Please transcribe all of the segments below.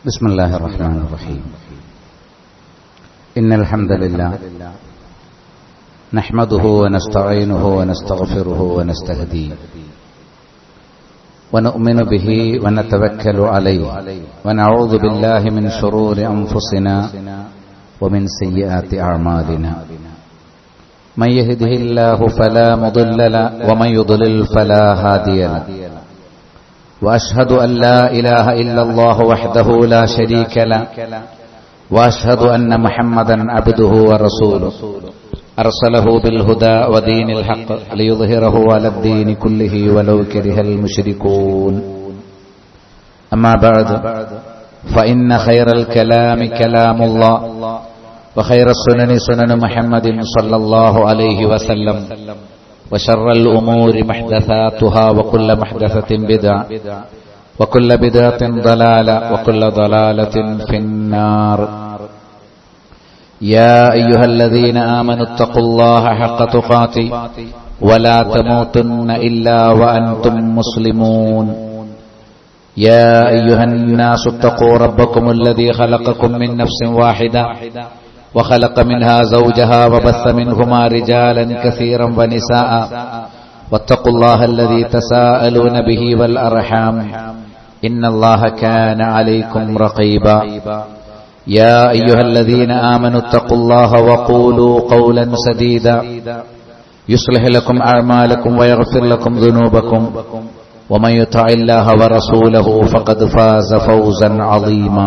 بسم الله الرحمن الرحيم. إن الحمد لله نحمده ونستعينه ونستغفره ونستهديه ونؤمن به ونتوكل عليه ونعوذ بالله من شرور أنفسنا ومن سيئات أعمالنا. من يهده الله فلا مضل له ومن يضلل فلا هادي له. وأشهد أن لا إله إلا الله وحده لا شريك له وأشهد أن محمدا عبده ورسوله أرسله بالهدى ودين الحق ليظهره على الدين كله ولو كره المشركون. أما بعد فإن خير الكلام كلام الله وخير السنن سنن محمد صلى الله عليه وسلم وشر الأمور محدثاتها وكل محدثة بدعة وكل بدعة ضلالة وكل ضلالة في النار. يا أيها الذين آمنوا اتقوا الله حق تقاته ولا تموتن إلا وأنتم مسلمون. يا أيها الناس اتقوا ربكم الذي خلقكم من نفس واحدة وخلق منها زوجها وبث منهما رجالا كثيرا ونساء واتقوا الله الذي تساءلون به والأرحام إن الله كان عليكم رقيبا. يا أيها الذين آمنوا اتقوا الله وقولوا قولا سديدا يصلح لكم أعمالكم ويغفر لكم ذنوبكم ومن يطع الله ورسوله فقد فاز فوزا عظيما.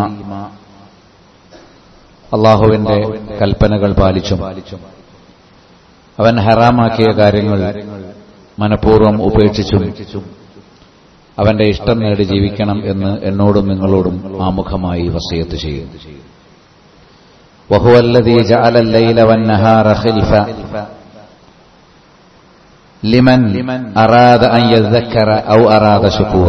അള്ളാഹുവിന്റെ കൽപ്പനകൾ പാലിച്ചും അവൻ ഹറാമാക്കിയ കാര്യങ്ങൾ മനഃപൂർവ്വം ഉപേക്ഷിച്ചും അവന്റെ ഇഷ്ടം നേടി ജീവിക്കണം എന്ന് എന്നോടും നിങ്ങളോടും ആമുഖമായി വസിയത്ത് ചെയ്യും. വഹുവല്ലദീ ജഅലൽ ലൈല വന്നഹാറ ഖിൽഫ ലിമൻ അറാദ അൻ യദ്ദക്കറ ഔ അറാദ ശുകൂറ.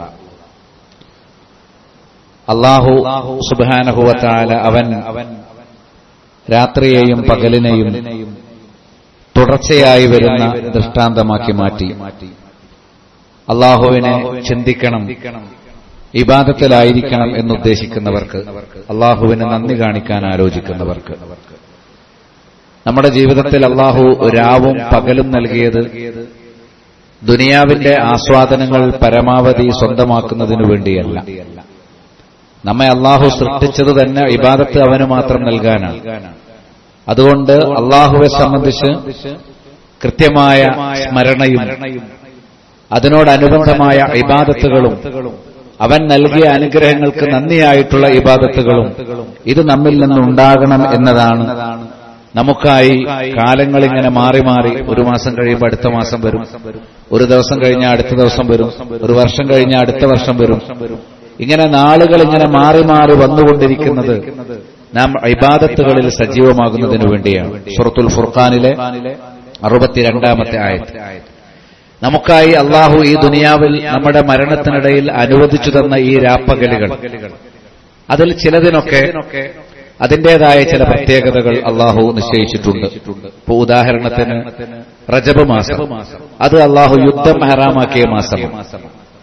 അല്ലാഹു സുബ്ഹാനഹു വ തആല അവൻ രാത്രിയെയും പകലിനെയും തുടർച്ചയായി വരുന്ന ദൃഷ്ടാന്തമാക്കി മാറ്റി. അല്ലാഹുവിനെ ചിന്തിക്കണം, ഇബാദത്തിലായിരിക്കണം എന്നുദ്ദേശിക്കുന്നവർക്ക്, അല്ലാഹുവിന് നന്ദി കാണിക്കാൻ ആലോചിക്കുന്നവർക്ക്. നമ്മുടെ ജീവിതത്തിൽ അല്ലാഹു രാവും പകലും നൽകിയത് ദുനിയാവിന്റെ ആസ്വാദനങ്ങൾ പരമാവധി സ്വന്തമാക്കുന്നതിനു വേണ്ടിയല്ല. നമ്മെ അല്ലാഹു സൃഷ്ടിച്ചത് തന്നെ ഇബാദത്ത് അവന് മാത്രം നൽകാനാണ്. അതുകൊണ്ട് അല്ലാഹുവെ സംബന്ധിച്ച് കൃത്യമായ സ്മരണയും അതിനോടനുബന്ധമായ ഇബാദത്തുകളും അവൻ നൽകിയ അനുഗ്രഹങ്ങൾക്ക് നന്ദിയായിട്ടുള്ള ഇബാദത്തുകളും ഇത് നമ്മിൽ നിന്നുണ്ടാകണം എന്നതാണ് നമുക്കായി കാലങ്ങളിങ്ങനെ മാറി മാറി ഒരു മാസം കഴിയുമ്പോൾ അടുത്ത മാസം വരും, ഒരു ദിവസം കഴിഞ്ഞാൽ അടുത്ത ദിവസം വരും, ഒരു വർഷം കഴിഞ്ഞാൽ അടുത്ത വർഷം വരും. ഇങ്ങനെ നാളുകൾ ഇങ്ങനെ മാറി മാറി വന്നുകൊണ്ടിരിക്കുന്നത് നാം ഇബാദത്തുകളിൽ സജീവമാകുന്നതിനു വേണ്ടിയാണ്. സൂറത്തുൽ ഫുർഖാനിലെ 62-ാമത്തെ ആയത്ത്. നമുക്കായി അല്ലാഹു ഈ ദുനിയാവിൽ നമ്മുടെ മരണത്തിനിടയിൽ അനുവദിച്ചു തന്ന ഈ രാപ്പകലുകൾ, അതിൽ ചിലതിനൊക്കെ അതിന്റേതായ ചില പ്രത്യേകതകൾ അല്ലാഹു നിശ്ചയിച്ചിട്ടുണ്ട്. ഇപ്പൊ ഉദാഹരണത്തിന് റജബ് മാസം, അത് അല്ലാഹു യുദ്ധം ഹറാമാക്കിയ മാസമാണ്.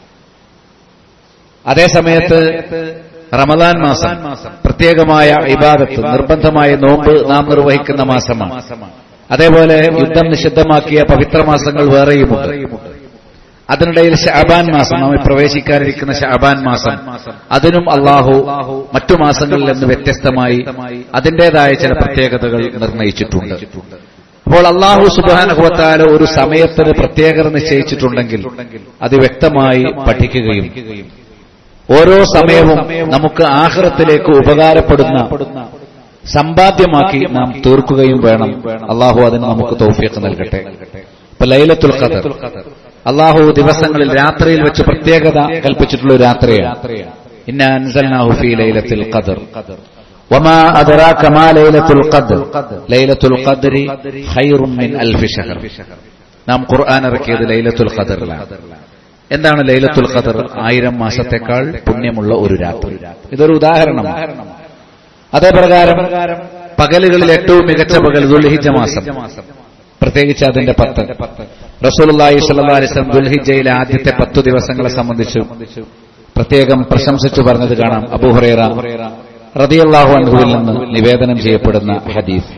അതേസമയത്ത് റമദാൻ മാസം പ്രത്യേകമായ ഇബാദത്ത്, നിർബന്ധമായ നോമ്പ് നാം നിർവഹിക്കുന്ന മാസമാണ്. അതേപോലെ യുദ്ധം നിഷിദ്ധമാക്കിയ പവിത്രമാസങ്ങൾ വേറെയുമുണ്ട്. അതിനിടയിൽ ശഅബാൻ മാസം, നാം പ്രവേശിക്കാനിരിക്കുന്ന ശഅബാൻ മാസം, അതിനും അല്ലാഹു മറ്റു മാസങ്ങളിൽ നിന്ന് വ്യത്യസ്തമായി അതിന്റേതായ ചില പ്രത്യേകതകൾ നിർണയിച്ചിട്ടുണ്ട്. അപ്പോൾ അല്ലാഹു സുബ്ഹാനഹു വ തആല ഒരു സമയത്തിന് പ്രത്യേകത നിശ്ചയിച്ചിട്ടുണ്ടെങ്കിൽ അത് വ്യക്തമായി പഠിക്കുകയും ഓരോ സമയവും നമുക്ക് ആഖിറത്തിലേക്ക് ഉപകാരപ്പെടുന്ന സമ്പാദ്യമാക്കി നാം തീർക്കുകയും വേണം. അല്ലാഹു അതിന് നമുക്ക് തൗഫീഖ് നൽകട്ടെ. ഇപ്പൊ ലൈലത്തുൽ ഖദർ അല്ലാഹു ദിവസങ്ങളിൽ രാത്രിയിൽ വെച്ച് പ്രത്യേകത കൽപ്പിച്ചിട്ടുള്ള ഒരു രാത്രിയാണ്. ഇന്നാ അൻസൽനാഹു ഫീ ലൈലത്തുൽ ഖദർ വമാ അദ്റാക മാ ലൈലത്തുൽ ഖദർ ലൈലത്തുൽ ഖദ്രി ഖൈറും മിൻ അൽഫി ശഹർ. നാം ഖുർആൻ ഇറക്കിയത് ലൈലത്തുൽ ഖദറിലാണ്. എന്താണ് ലൈലത്തുൽ ഖദർ? 1000 മാസത്തെക്കാൾ പുണ്യമുള്ള ഒരു രാത്രി. ഇതൊരു ഉദാഹരണമാണ്. അതേപ്രകാരം പകലുകളിൽ ഏറ്റവും മികച്ച പകൽ ദുൽഹിജ്ജ മാസം, പ്രത്യേകിച്ച് അതിന്റെ 10. റസൂലുള്ളാഹി സ്വല്ലല്ലാഹു അലൈഹി വസല്ലം ദുൽഹിജ്ജയിലെ ആദ്യത്തെ 10 ദിവസങ്ങളെ സംബന്ധിച്ച് പ്രത്യേകം പ്രശംസിച്ചു പറഞ്ഞത് കാണാം. അബൂ ഹുറൈറ റളിയല്ലാഹു അൻഹുവിൽ നിന്ന് നിവേദനം ചെയ്യപ്പെടുന്ന ഹദീസ്.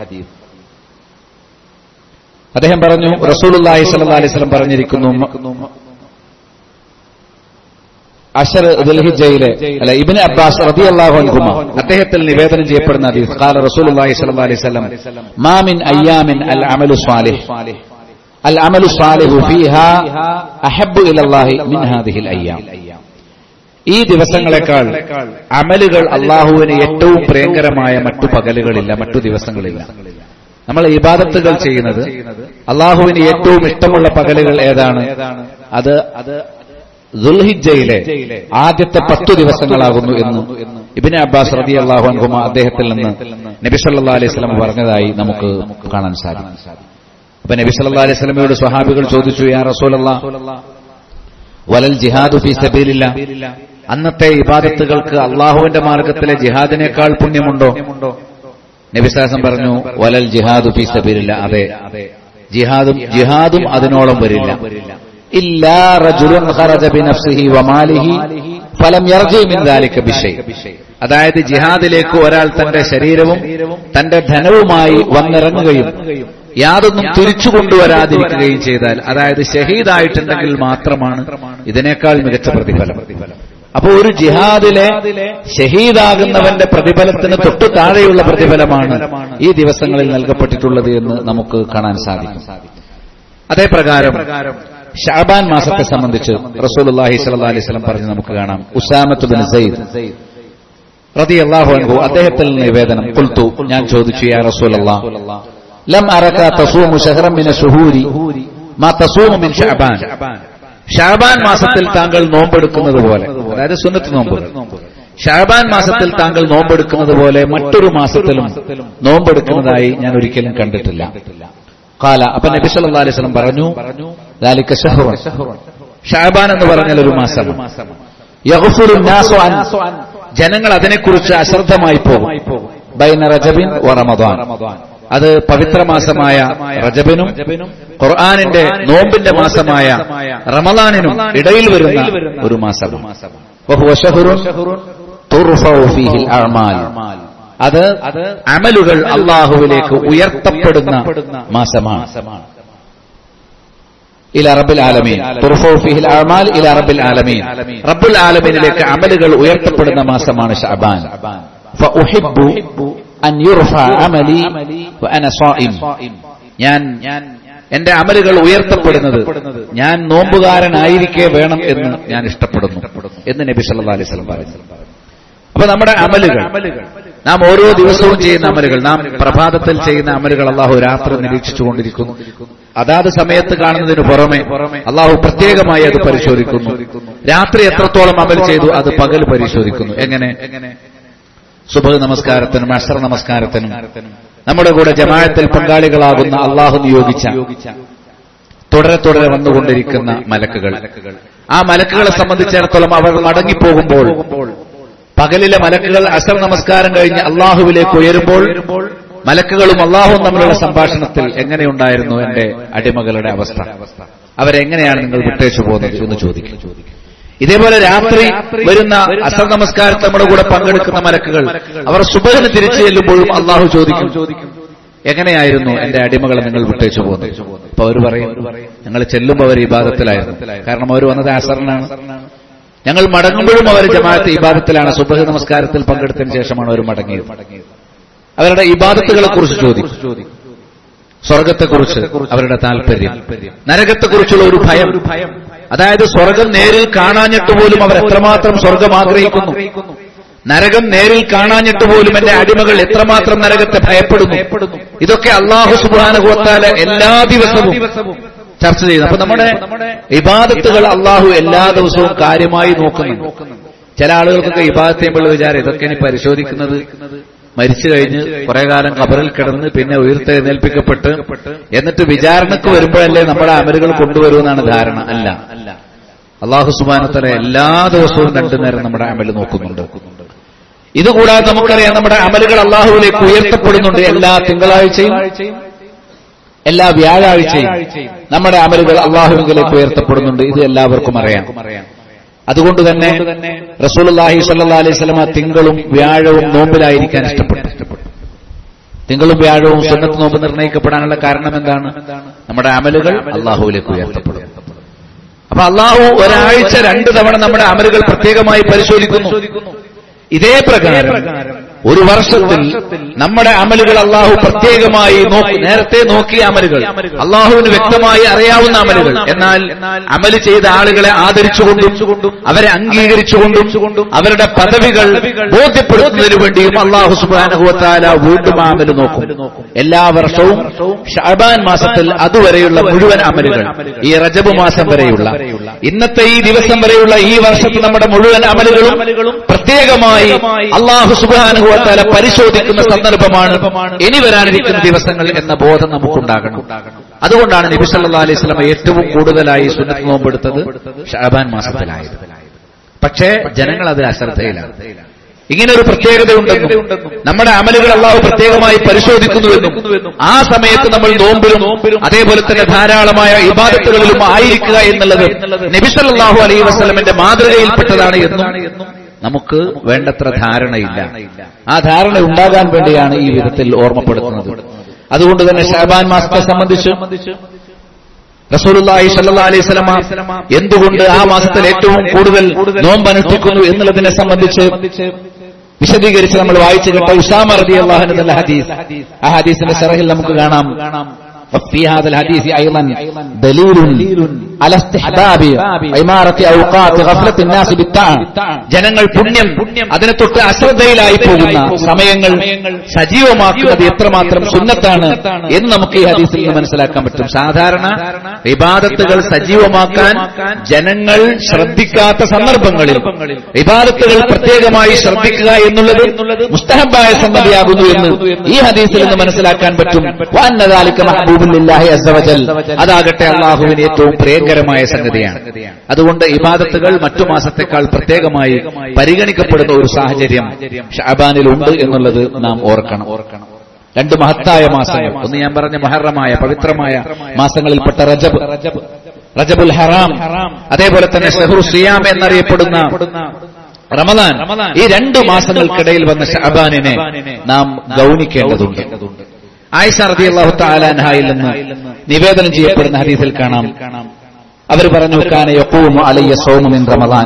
അദ്ദേഹം പറഞ്ഞു, റസൂലുള്ളാഹി സ്വല്ലല്ലാഹു അലൈഹി വസല്ലം പറഞ്ഞിരിക്കുന്നു, അശർ ദുൽഹിജ്ജയിലെ ഇബ്നു അബ്ബാസ് റളിയല്ലാഹു അൻഹുമ അദ്ദേഹത്തിൽ നിവേദനം ചെയ്യപ്പെടുന്ന ഹദീസ്. ഖാല റസൂലുള്ളാഹി സ്വല്ലല്ലാഹു അലൈഹി വസല്ലം മാ മിൻ അയ്യാമിൻ അൽ അമലു സ്വാലിഹു ഫീഹാ അഹബ്ബു ഇലല്ലാഹി മിൻ ഹാദിഹിൽ അയ്യാം. ഈ ദിവസങ്ങളെക്കാൾ അമലുകൾ അല്ലാഹുവിന് ഏറ്റവും പ്രിയങ്കരമായ മറ്റു പകലുകളില്ല, മറ്റു ദിവസങ്ങളില്ല. നമ്മൾ ഇബാദത്തുകൾ ചെയ്യുന്നത് അല്ലാഹുവിന് ഏറ്റവും ഇഷ്ടമുള്ള പകലുകൾ ഏതാണ്? അത് ദുൽഹിജ്ജയിലെ ആദ്യത്തെ 10 ദിവസങ്ങളാകുന്നു എന്ന് ഇബ്നു അബ്ബാസ് റളിയല്ലാഹു അൻഹുമ അദ്ദേഹത്തിൽ നിന്ന് നബി സല്ലല്ലാഹു അലൈഹി വസല്ലം പറഞ്ഞതായി നമുക്ക് കാണാൻ സാധിക്കും. അപ്പൊ നബി സല്ലല്ലാഹു അലൈഹി വസല്ലമയോട് സ്വഹാബികൾ ചോദിച്ചു, യാ റസൂലല്ലാഹ് വലൽ ജിഹാദു ഫീ സബീലില്ലാ, അന്നത്തെ ഇബാദത്തുകൾക്ക് അല്ലാഹുവിന്റെ മാർഗത്തിലെ ജിഹാദിനേക്കാൾ പുണ്യമുണ്ടോ? നബി സല്ലല്ലാഹു അലൈഹി വസല്ലം പറഞ്ഞു, വലൽ ജിഹാദു ഫീ സബീലില്ലാ, അതെ, ജിഹാദും അതിനോളം വരില്ല. ഇല്ലാ റജുലുൻ ഖറജ ബിനഫ്സിഹി വമാലിഹി ഫലം യർജി മിൻ ദാലിക ബിശൈ. അതായത് ജിഹാദിലേക്ക് ഒരാൾ തന്റെ ശരീരവും തന്റെ ധനവുമായി വന്നിറങ്ങുകയും യാതൊന്നും തിരിച്ചു കൊണ്ടുവരാതിരിക്കുകയും ചെയ്താൽ, അതായത് ഷഹീദായിട്ടുണ്ടെങ്കിൽ മാത്രമാണ് ഇതിനേക്കാൾ മികച്ച പ്രതിഫലം. അപ്പോൾ ഒരു ജിഹാദിലെ ഷഹീദാകുന്നവന്റെ പ്രതിഫലത്തിന് തൊട്ടു താഴെയുള്ള പ്രതിഫലമാണ് ഈ ദിവസങ്ങളിൽ നൽകപ്പെട്ടിട്ടുള്ളത് എന്ന് നമുക്ക് കാണാൻ സാധിക്കും. അതേ പ്രകാരം ശഅബാൻ മാസത്തെ സംബന്ധിച്ച് റസൂലുള്ളാഹി സ്വല്ലല്ലാഹു അലൈഹി വസല്ലം പറഞ്ഞു നമുക്ക് കാണാം. ഉസാമത്ത് ബിൻ സയ്യിദ് റളിയല്ലാഹു അൻഹു അദ്ദേഹത്തിൽ നിവേദനം, ഖുൽതു, ഞാൻ ചോദിച്ചു, യാ റസൂലല്ലാഹ് ലം അറക തസൂമു ശഹറൻ മിന ശുഹൂരി മാ തസൂമു മിൻ ശഅബാൻ. ശഅബാൻ മാസത്തിൽ താങ്കൾ നോമ്പെടുക്കുന്നത് പോലെ, അതായത് സുന്നത്ത് നോമ്പുകൾ, ശഅബാൻ മാസത്തിൽ താങ്കൾ നോമ്പെടുക്കുന്നത് പോലെ മറ്റൊരു മാസത്തിലും നോമ്പെടുക്കുന്നതായി ഞാൻ ഒരിക്കലും കണ്ടിട്ടില്ല. ഖാല, അപ്പൊ നബി സല്ലല്ലാഹു അലൈഹി വസല്ലം പറഞ്ഞു, ദാലിക ശഹ്റുൻ, ശഅബാൻ എന്ന് പറഞ്ഞാൽ ഒരു മാസമാണ്. യഗ്ഫുറു നാസു അൻ, ജനങ്ങൾ അതിനെക്കുറിച്ച് അശ്രദ്ധമായി പോകും. ബൈന റജബിൻ വ റമദാൻ, അത് പവിത്രമാസമായ റജബിനും ഖുർആനിന്റെ നോമ്പിന്റെ മാസമായ റമദാനിനും ഇടയിൽ വരുന്ന ഒരു മാസമാണ്. വഹുവ ശഹ്റുൻ തുർഫഉ ഫീഹിൽ അഅമാൽ, അത് അമലുകൾ അല്ലാഹുവിലേക്ക് ഉയർത്തപ്പെടുന്ന മാസമാണ്. ഇലാ റബ്ബിൽ ആലമീൻ, തുർഫഉ ഫീഹിൽ അഅമാൽ ഇലാ റബ്ബിൽ ആലമീൻ, റബ്ബുൽ ആലമീനിലേക്ക് അമലുകൾ ഉയർത്തപ്പെടുന്ന മാസമാണ് ശഅബാൻ. ഫഉഹിബ്ബു അൻ യുർഫഅ അമലി വഅന സ്വائم, ഞാൻ എന്റെ അമലുകൾ ഉയർത്തപ്പെടുന്നത് ഞാൻ നോമ്പുകാരനായിരിക്കെ വേണം എന്ന് ഞാൻ ഇഷ്ടപ്പെടുന്നു എന്ന് നബി സല്ലല്ലാഹു അലൈഹി വസല്ലം പറഞ്ഞു. അപ്പൊ നമ്മുടെ അമലുകൾ, നാം ഓരോ ദിവസവും ചെയ്യുന്ന അമലുകൾ, നാം പ്രഭാതത്തിൽ ചെയ്യുന്ന അമലുകൾ അല്ലാഹു രാത്രി നിരീക്ഷിച്ചുകൊണ്ടിരിക്കുന്നു. അതാത് സമയത്ത് കാണുന്നതിന് പുറമെ അല്ലാഹു പ്രത്യേകമായി അത് പരിശോധിക്കുന്നു. രാത്രി എത്രത്തോളം അമൽ ചെയ്തു അത് പകൽ പരിശോധിക്കുന്നു. എങ്ങനെ? സുബ്ഹ് നമസ്കാരത്തിനും അസ്ർ നമസ്കാരത്തിനും നമ്മുടെ കൂടെ ജമാഅത്തിൽ പങ്കാളികളാകുന്ന അല്ലാഹു നിയോഗിച്ച തുടരെ വന്നുകൊണ്ടിരിക്കുന്ന മലക്കുകൾ, ആ മലക്കുകളെ സംബന്ധിച്ചിടത്തോളം അവർ മടങ്ങിപ്പോകുമ്പോൾ, പകലിലെ മലക്കുകൾ അസ്ർ നമസ്കാരം കഴിഞ്ഞ് അല്ലാഹുവിലേക്ക് ഉയരുമ്പോൾ മലക്കുകളും അല്ലാഹുവും തമ്മിലുള്ള സംഭാഷണത്തിൽ എങ്ങനെയുണ്ടായിരുന്നു എന്റെ അടിമകളുടെ അവസ്ഥ, അവരെങ്ങനെയാണ് നിങ്ങൾ വിട്ടേച്ചു പോകുന്നത് എന്ന് ചോദിക്കും. ഇതേപോലെ രാത്രി വരുന്ന അസ്ർ നമസ്കാരത്തിൽ നമ്മുടെ കൂടെ പങ്കെടുക്കുന്ന മലക്കുകൾ അവർ സുബഹിന് തിരിച്ചു ചെല്ലുമ്പോഴും അല്ലാഹു ചോദിക്കും, എങ്ങനെയായിരുന്നു എന്റെ അടിമകളെ നിങ്ങൾ വിട്ടേച്ചു പോകുന്നത്? അപ്പൊ അവർ പറയും, ഞങ്ങൾ ചെല്ലുമ്പോൾ അവർ ഇബാദത്തിലായിരുന്നു, കാരണം അവർ വന്നത് അസറിനാണ്. ഞങ്ങൾ മടങ്ങുമ്പോഴും അവർ ജമാഅത്ത് ഇബാദത്തിലാണ്, സുബഹി നമസ്കാരത്തിൽ പങ്കെടുത്തതിന് ശേഷമാണ് അവർ മടങ്ങിയത്. അവരുടെ ഇബാദത്തുകളെ കുറിച്ച് ചോദിക്കും, സ്വർഗത്തെക്കുറിച്ച് അവരുടെ താല്പര്യം, നരകത്തെക്കുറിച്ചുള്ള ഒരു ഭയം, അതായത് സ്വർഗം നേരിൽ കാണാഞ്ഞിട്ട് പോലും അവർ എത്രമാത്രം സ്വർഗം ആഗ്രഹിക്കുന്നു, നരകം നേരിൽ കാണാഞ്ഞിട്ട് പോലും എന്റെ അടിമകൾ എത്രമാത്രം നരകത്തെ ഭയപ്പെടുന്നു. ഇതൊക്കെ അല്ലാഹു സുബ്ഹാനഹു വ തആല എല്ലാ ദിവസവും ചർച്ച ചെയ്യുന്നു. അപ്പൊ നമ്മുടെ ഇബാദത്തുകൾ അല്ലാഹു എല്ലാ ദിവസവും കാര്യമായി നോക്കുന്നു. ചില ആളുകൾക്കൊക്കെ ഇബാദത്ത് ചെയ്യുമ്പോൾ വിചാരം ഇതൊക്കെ ഇനി പരിശോധിക്കുന്നത് മരിച്ചു കഴിഞ്ഞ് കുറെ കാലം ഖബറിൽ കിടന്ന് പിന്നെ ഉയർത്തെഴുന്നേൽപ്പിക്കപ്പെട്ട് എന്നിട്ട് വിചാരണക്ക് വരുമ്പോഴല്ലേ നമ്മുടെ അമലുകൾ കൊണ്ടുവരുമെന്നാണ് ധാരണ. അല്ല, അല്ലാഹു സുബ്ഹാനഹു വ തആല എല്ലാ ദിവസവും 2 നേരം നമ്മുടെ അമൽ നോക്കുന്നുണ്ട്. ഇതുകൂടാതെ നമുക്കറിയാം നമ്മുടെ അമലുകൾ അല്ലാഹുവിലേക്ക് ഉയർത്തപ്പെടുന്നുണ്ട്. എല്ലാ തിങ്കളാഴ്ചയും എല്ലാ വ്യാഴാഴ്ചയും നമ്മുടെ അമലുകൾ അല്ലാഹുവിലേക്ക് ഉയർത്തപ്പെടുന്നുണ്ട്. ഇത് എല്ലാവർക്കും അറിയാം. അതുകൊണ്ട് തന്നെ റസൂലുള്ളാഹി സ്വല്ലല്ലാഹു അലൈഹി വസല്ലം തിങ്കളും വ്യാഴവും നോമ്പിലായിരിക്കാൻ ഇഷ്ടപ്പെട്ടു. തിങ്കളും വ്യാഴവും സുന്നത്ത് നോമ്പ് നിർണ്ണയിക്കപ്പെടാനുള്ള കാരണം എന്താണ്? നമ്മുടെ അമലുകൾ അല്ലാഹുവിലേക്ക് ഉയർത്തപ്പെടും. അപ്പൊ അല്ലാഹു ഒരാഴ്ച 2 തവണ നമ്മുടെ അമലുകൾ പ്രത്യേകമായി പരിശോധിക്കുന്നു. ഇതേ പ്രകാരം ഒരു വർഷത്തിൽ നമ്മുടെ അമലുകൾ അല്ലാഹു പ്രത്യേകമായി നേരത്തെ നോക്കിയ അമലുകൾ, അല്ലാഹുവിന് വ്യക്തമായി അറിയാവുന്ന അമലുകൾ, എന്നാൽ അമല് ചെയ്ത ആളുകളെ ആദരിച്ചുകൊണ്ടും അവരെ അംഗീകരിച്ചുകൊണ്ടും അവരുടെ പദവികൾ ബോധ്യപ്പെടുത്തുന്നതിനു വേണ്ടിയും അല്ലാഹു സുബ്ഹാനഹു വ തആല വീണ്ടും അമല് നോക്കും. എല്ലാ വർഷവും ശഅബാൻ മാസത്തിൽ അതുവരെയുള്ള മുഴുവൻ അമലുകൾ, ഈ റജബ് മാസം വരെയുള്ള ഇന്നത്തെ ഈ ദിവസം വരെയുള്ള ഈ വർഷത്തിൽ നമ്മുടെ മുഴുവൻ അമലുകളും പ്രത്യേകമായി അല്ലാഹു സുബ്ഹാനഹു വ തആല പരിശോധിക്കുന്ന സന്ദർഭമാണ് ഇനി വരാനിരിക്കുന്ന ദിവസങ്ങൾ എന്ന ബോധം നമുക്കുണ്ടാകണം. അതുകൊണ്ടാണ് നബി സല്ലല്ലാഹു അലൈഹി വസല്ലം ഏറ്റവും കൂടുതലായി സുന്നത്ത് നോമ്പെടുത്തത് ശഅബാൻ മാസത്തിലായിരുന്നു. പക്ഷേ ജനങ്ങൾ അത് അശ്രദ്ധയിലാണ്. ഇങ്ങനെ ഒരു പ്രത്യേകതയുണ്ടെന്നും നമ്മുടെ അമലുകൾ അല്ലാഹു പ്രത്യേകമായി പരിശോധിക്കുന്നുവെന്നും ആ സമയത്ത് നമ്മൾ നോമ്പിലും അതേപോലെ തന്നെ ധാരാളമായ ഇബാദത്തുകളിലും ആയിരിക്കുക എന്നുള്ളത് നബി സല്ലല്ലാഹു അലൈഹി വസല്ലമിന്റെ മാതൃകയിൽപ്പെട്ടതാണ് എന്നും നമുക്ക് വേണ്ടത്ര ധാരണയില്ല. ആ ധാരണ ഉണ്ടാകാൻ വേണ്ടിയാണ് ഈ വിധത്തിൽ ഓർമ്മപ്പെടുത്തുന്നത്. അതുകൊണ്ട് തന്നെ ശഅബാൻ മാസത്തെ സംബന്ധിച്ച് റസൂലുള്ളാഹി സ്വല്ലല്ലാഹു അലൈഹി വസല്ലം എന്തുകൊണ്ട് ആ മാസത്തിൽ ഏറ്റവും കൂടുതൽ നോമ്പ് അനുഷ്ഠിക്കുന്നു എന്നുള്ളതിനെ സംബന്ധിച്ച് വിശദീകരിച്ച് നമ്മൾ വായിച്ചു കേട്ട ഉസാമ റളിയല്ലാഹു അൻഹു എന്ന ഹദീസ്, ആ ഹദീസിന്റെ ശറഹിൽ നമുക്ക് കാണാം وفي هذا الحديث أيضا دليل على استحباب عمارة أوقات غفلة الناس بالطاعة. ജനങ്ങൾ പുണ്യം അതിനെ തൊട്ട് അശ്രദ്ധയിലായി പോകുന്ന സമയങ്ങൾ സജീവമാക്കുന്നത് എത്രമാത്രം സുന്നത്താണ് എന്ന് നമുക്ക് ഈ ഹദീസിൽ നിന്ന് മനസ്സിലാക്കാൻ പറ്റും. സാധാരണ ഇബാദത്തുകൾ സജീവമാക്കാൻ ജനങ്ങൾ ശ്രദ്ധിക്കാത്ത സന്ദർഭങ്ങളിൽ ഇബാദത്തുകൾ പ്രത്യേകമായി ശ്രദ്ധിക്കുക എന്നുള്ളത് മുസ്തഹബായ സംഗതിയാകുന്നു എന്ന് ഈ ഹദീസിൽ നിന്ന് മനസ്സിലാക്കാൻ പറ്റും. അതാകട്ടെ അല്ലാഹുവിന് ഏറ്റവും പ്രിയങ്കരമായ സംഗതിയാണ്. അതുകൊണ്ട് ഇബാദത്തുകൾ മറ്റു മാസത്തെക്കാൾ പ്രത്യേകമായി പരിഗണിക്കപ്പെടുന്ന ഒരു സാഹചര്യം ശഅബാനിലുണ്ട് എന്നുള്ളത് നാം ഓർക്കണം. 2 മഹത്തായ മാസങ്ങൾ, ഒന്ന് ഞാൻ പറഞ്ഞ മുഹറമായ പവിത്രമായ മാസങ്ങളിൽപ്പെട്ട റജബുൽ ഹറാം, അതേപോലെ തന്നെ ശഹ്റു സിയാം എന്നറിയപ്പെടുന്ന റമദാൻ, ഈ 2 മാസങ്ങൾക്കിടയിൽ വന്ന ശഅബാനിനെ നാം ഗൗനിക്കേണ്ടതുണ്ട്. ആയിഷ റളിയല്ലാഹു തആല അൻഹയിൽ നിന്ന് നിവേദനം ചെയ്യപ്പെടുന്ന ഹദീസിൽ കാണാം, അവർ പറഞ്ഞു, കാന യഖൂമു അലയ്യ സൗമു മിൻ റമദാൻ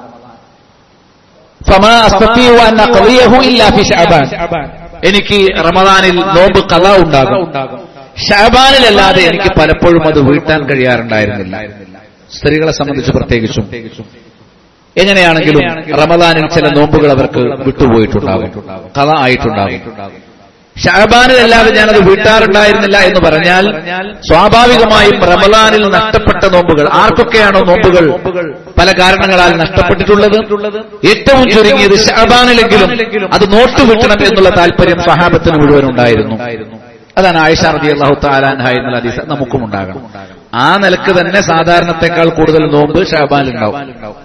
ഫമാ അസ്തതിഉ അൻ അഖദിയഹു ഇല്ലാ ഫി ശഅബാൻ. എനിക്ക് റമദാനിൽ നോമ്പ് ഖളാ ഉണ്ടാകും, ശഅബാനിലല്ലാതെ എനിക്ക് പലപ്പോഴും അത് വീട്ടാൻ കഴിയാറുണ്ടായിരുന്നില്ല. സ്ത്രീകളെ സംബന്ധിച്ച് പ്രത്യേകിച്ചും എങ്ങനെയാണെങ്കിലും റമദാനിൽ ചില നോമ്പുകൾ അവർക്ക് വിട്ടുപോയിട്ടുണ്ടാകും, ഖളാ ആയിട്ടുണ്ടാകും. ശഅബാനിലല്ലാതെ ഞാനത് വീട്ടാറുണ്ടായിരുന്നില്ല എന്ന് പറഞ്ഞാൽ സ്വാഭാവികമായും റമദാനിൽ നഷ്ടപ്പെട്ട നോമ്പുകൾ, ആർക്കൊക്കെയാണോ നോമ്പുകൾ പല കാരണങ്ങളാൽ നഷ്ടപ്പെട്ടിട്ടുള്ളത്, ഏറ്റവും ചുരുങ്ങിയത് ശഅബാനിലെങ്കിലും അത് നോട്ടുവിട്ടണം എന്നുള്ള താല്പര്യം സ്വഹാബത്തിന് മുഴുവൻ ഉണ്ടായിരുന്നു. അതാണ് ആയിഷ റളിയല്ലാഹു തആല അൻഹ എന്നുള്ള ഹദീസ് നമുക്കും ഉണ്ടാകണം. ആ നിലക്ക് തന്നെ സാധാരണത്തെക്കാൾ കൂടുതൽ നോമ്പ് ശഅബാനിലുണ്ടാവും.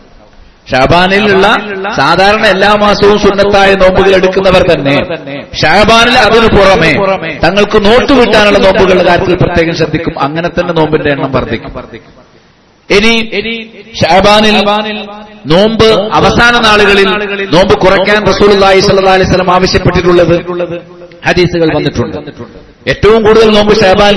ഷാബാനിലുള്ള സാധാരണ എല്ലാ മാസവും സുന്നത്തായ നോമ്പുകൾ എടുക്കുന്നവർ തന്നെ ഷാബാനിൽ അതിനു പുറമെ തങ്ങൾക്ക് നോട്ട് വീട്ടാനുള്ള നോമ്പുകളുടെ കാര്യത്തിൽ പ്രത്യേകം ശ്രദ്ധിക്കും. അങ്ങനെ തന്നെ നോമ്പിന്റെ എണ്ണം വർദ്ധിക്കും. ഇനി ഷാബാനിൽ നോമ്പ് അവസാന നാളുകളിൽ നോമ്പ് കുറയ്ക്കാൻ റസൂലുള്ളാഹി സ്വല്ലല്ലാഹു അലൈഹി വസല്ലം ആവശ്യപ്പെട്ടിട്ടുള്ളത് ഹദീസുകൾ വന്നിട്ടുണ്ട്. ഏറ്റവും കൂടുതൽ നോമ്പ് ഷഅബാൻ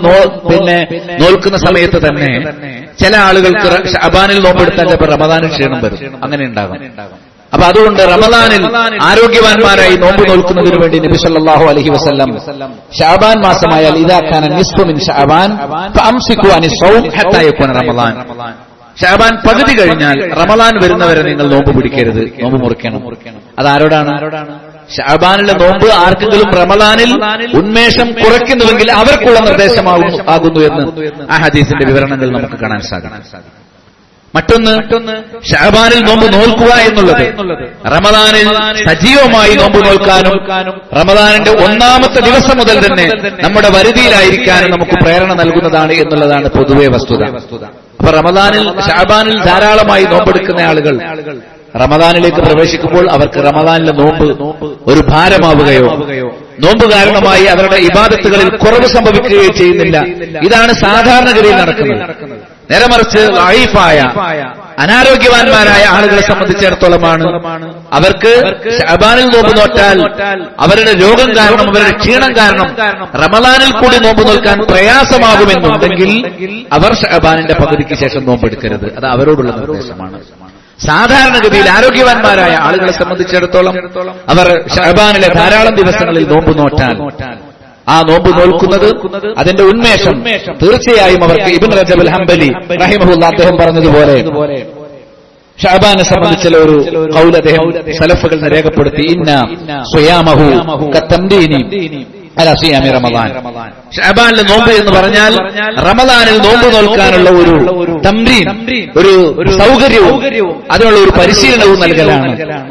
നോൽക്കുന്ന സമയത്ത് തന്നെ ചില ആളുകൾക്ക് ഷഅബാനിൽ നോമ്പെടുത്താൽ ചിലപ്പോൾ റമദാനിൽ ക്ഷീണം വരും, അങ്ങനെ ഉണ്ടാകും. അപ്പൊ അതുകൊണ്ട് റമദാനിൽ ആരോഗ്യവാന്മാരായി നോമ്പ് നോൽക്കുന്നതിനു വേണ്ടി നബി സല്ലല്ലാഹു അലൈഹി വസല്ലം ഷഅബാൻ മാസമായാൽ ഇദാ കാന നിസ്ഫു മിൻ ഷഅബാൻ ഫഅംസികു അനിസ് സൗം ഹത്താ യകൂന റമദാൻ, ഷഅബാൻ പകുതി കഴിഞ്ഞാൽ റമദാൻ വരുന്നവരെ നിങ്ങൾ നോമ്പ് പിടിക്കരുത്, നോമ്പ് മുറിക്കണം. അതാരോടാണ്? ഷഅബാനിലെ നോമ്പ് ആർക്കെങ്കിലും റമദാനിൽ ഉന്മേഷം കുറയ്ക്കുന്നുവെങ്കിൽ അവർക്കുള്ള നിർദ്ദേശമാകുന്നു എന്ന് ആ ഹദീസിന്റെ വിവരണങ്ങൾ നമുക്ക് കാണാൻ സാധിക്കും. മറ്റൊന്ന്, ഷഅബാനിൽ നോമ്പ് നോൽക്കുക എന്നുള്ളത് റമദാനിൽ സജീവമായി നോമ്പ് നോൽക്കാനും റമദാനിന്റെ 1ാമത്തെ ദിവസം മുതൽ തന്നെ നമ്മുടെ വരുതിയിലായിരിക്കാനും നമുക്ക് പ്രേരണ നൽകുന്നതാണ് എന്നുള്ളതാണ് പൊതുവെ വസ്തുത. അപ്പൊ ഷഅബാനിൽ ധാരാളമായി നോമ്പെടുക്കുന്ന ആളുകൾ റമദാനിലേക്ക് പ്രവേശിക്കുമ്പോൾ അവർക്ക് റമദാനിലെ നോമ്പ് ഒരു ഭാരമാവുകയോ നോമ്പ് കാരണമായി അവരുടെ ഇബാദത്തുകളിൽ കുറവ് സംഭവിക്കുകയോ ചെയ്യുന്നില്ല. ഇതാണ് സാധാരണഗതിയിൽ നടക്കുന്നത്. നേരെ മറിച്ച് ലഈഫായ അനാരോഗ്യവാന്മാരായ ആളുകളെ സംബന്ധിച്ചിടത്തോളമാണ് അവർക്ക് ശഅബാനിൽ നോമ്പ് നോറ്റാൽ അവരുടെ രോഗം കാരണം, അവരുടെ ക്ഷീണം കാരണം റമളാനിൽ കൂടി നോമ്പ് നോൽക്കാൻ പ്രയാസമാകുമെന്നുണ്ടെങ്കിൽ അവർ ശഅബാനിന്റെ പകുതിക്ക് ശേഷം നോമ്പെടുക്കരുത്. അത് അവരോടുള്ള നിർദ്ദേശമാണ്. സാധാരണഗതിയിൽ ആരോഗ്യവാന്മാരായ ആളുകളെ സംബന്ധിച്ചിടത്തോളം അവർ ശഅബാനിലെ ധാരാളം ദിവസങ്ങളിൽ നോമ്പ് നോറ്റാൽ ആ നോമ്പ് നോൽക്കുന്നത് അതിന്റെ ഉന്മേഷം തീർച്ചയായും അവർക്ക് ഇബ്നു റജബ് അൽ ഹംബലി റഹിമഹുല്ലാഹ് അദ്ദേഹം പറഞ്ഞതുപോലെ ശഅബാനെ സംബന്ധിച്ചുള്ള ഒരു ഖൗൽ അദ്ദേഹം സലഫുകൾ രേഖപ്പെടുത്തി, ഇന്ന സ്വയാമഹു കതംദീനി അലാ സിയാമി റമളാൻ. ശഅബാനിലെ നോമ്പ് എന്ന് പറഞ്ഞാൽ റമളാനിൽ നോമ്പ് നോൽക്കാനുള്ള ഒരു തംരീൻ, ഒരു സൗകര്യവും അതിനുള്ള ഒരു പരിശീലനവും നൽകലാണ്.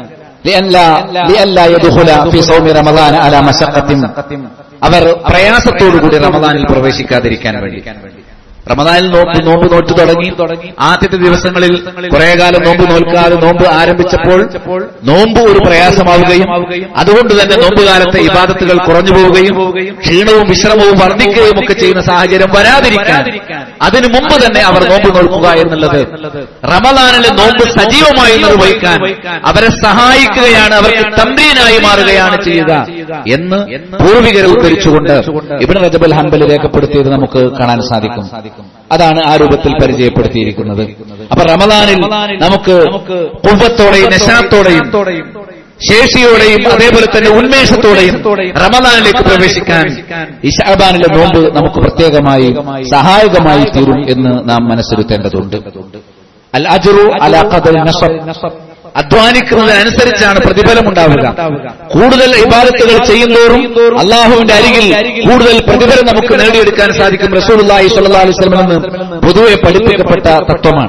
അവർ പ്രയാസത്തോടുകൂടി റമളാനിൽ പ്രവേശിക്കാതിരിക്കാൻ വേണ്ടി. റമളാനിൽ നോമ്പ് നോറ്റു തുടങ്ങി. ആദ്യത്തെ ദിവസങ്ങളിൽ കുറെ കാലം നോമ്പ് നോൽക്കാതെ നോമ്പ് ആരംഭിച്ചപ്പോൾ നോമ്പ് ഒരു പ്രയാസമാവുകയും അതുകൊണ്ട് തന്നെ നോമ്പുകാലത്തെ ഇബാദത്തുകൾ കുറഞ്ഞു പോവുകയും ക്ഷീണവും വിശ്രമവും വർദ്ധിക്കുകയും ഒക്കെ ചെയ്യുന്ന സാഹചര്യം വരാതിരിക്കാൻ അതിനു മുമ്പ് തന്നെ അവർ നോമ്പ് നോൽക്കുക എന്നുള്ളത് റമളാനിലെ നോമ്പ് സജീവമായി നിർവഹിക്കാൻ അവരെ സഹായിക്കുകയാണ്, അവർക്ക് തംരീനായി മാറുകയാണ് ചെയ്യുക എന്ന് പൂർവികരെ ഉദ്ധരിച്ചുകൊണ്ട് ഇബ്നു റജബ് അൽ ഹംബലി രേഖപ്പെടുത്തിയത് നമുക്ക് കാണാൻ സാധിക്കും. അതാണ് ആ രൂപത്തിൽ പരിചയപ്പെടുത്തിയിരിക്കുന്നത്. അപ്പൊ റമളാനിൽ നമുക്ക് ഖുവ്വത്തോടെയും നശാത്തോടെയും ശേഷിയോടെയും അതേപോലെ തന്നെ ഉന്മേഷത്തോടെയും റമളാനിലേക്ക് പ്രവേശിക്കാൻ ഈ ശഅബാനിലെ നോമ്പ് നമുക്ക് പ്രത്യേകമായി സഹായകമായി തീരും എന്ന് നാം മനസ്സിരുത്തേണ്ടതുണ്ട്. അൽ അജ്റു അലാ ഖദരി നസബ്, അധ്വാനിക്കുന്നതിനനുസരിച്ചാണ് പ്രതിഫലമുണ്ടാവുക. കൂടുതൽ ഇബാദത്തുകൾ ചെയ്യുന്തോറും അള്ളാഹുവിന്റെ അരികിൽ കൂടുതൽ പ്രതിഫലം നമുക്ക് നേടിയെടുക്കാൻ സാധിക്കും. റസൂലുള്ളാഹി സ്വല്ലല്ലാഹു അലൈഹി വസല്ലം എന്ന് പൊതുവെ പഠിപ്പിക്കപ്പെട്ട തത്വമാണ്.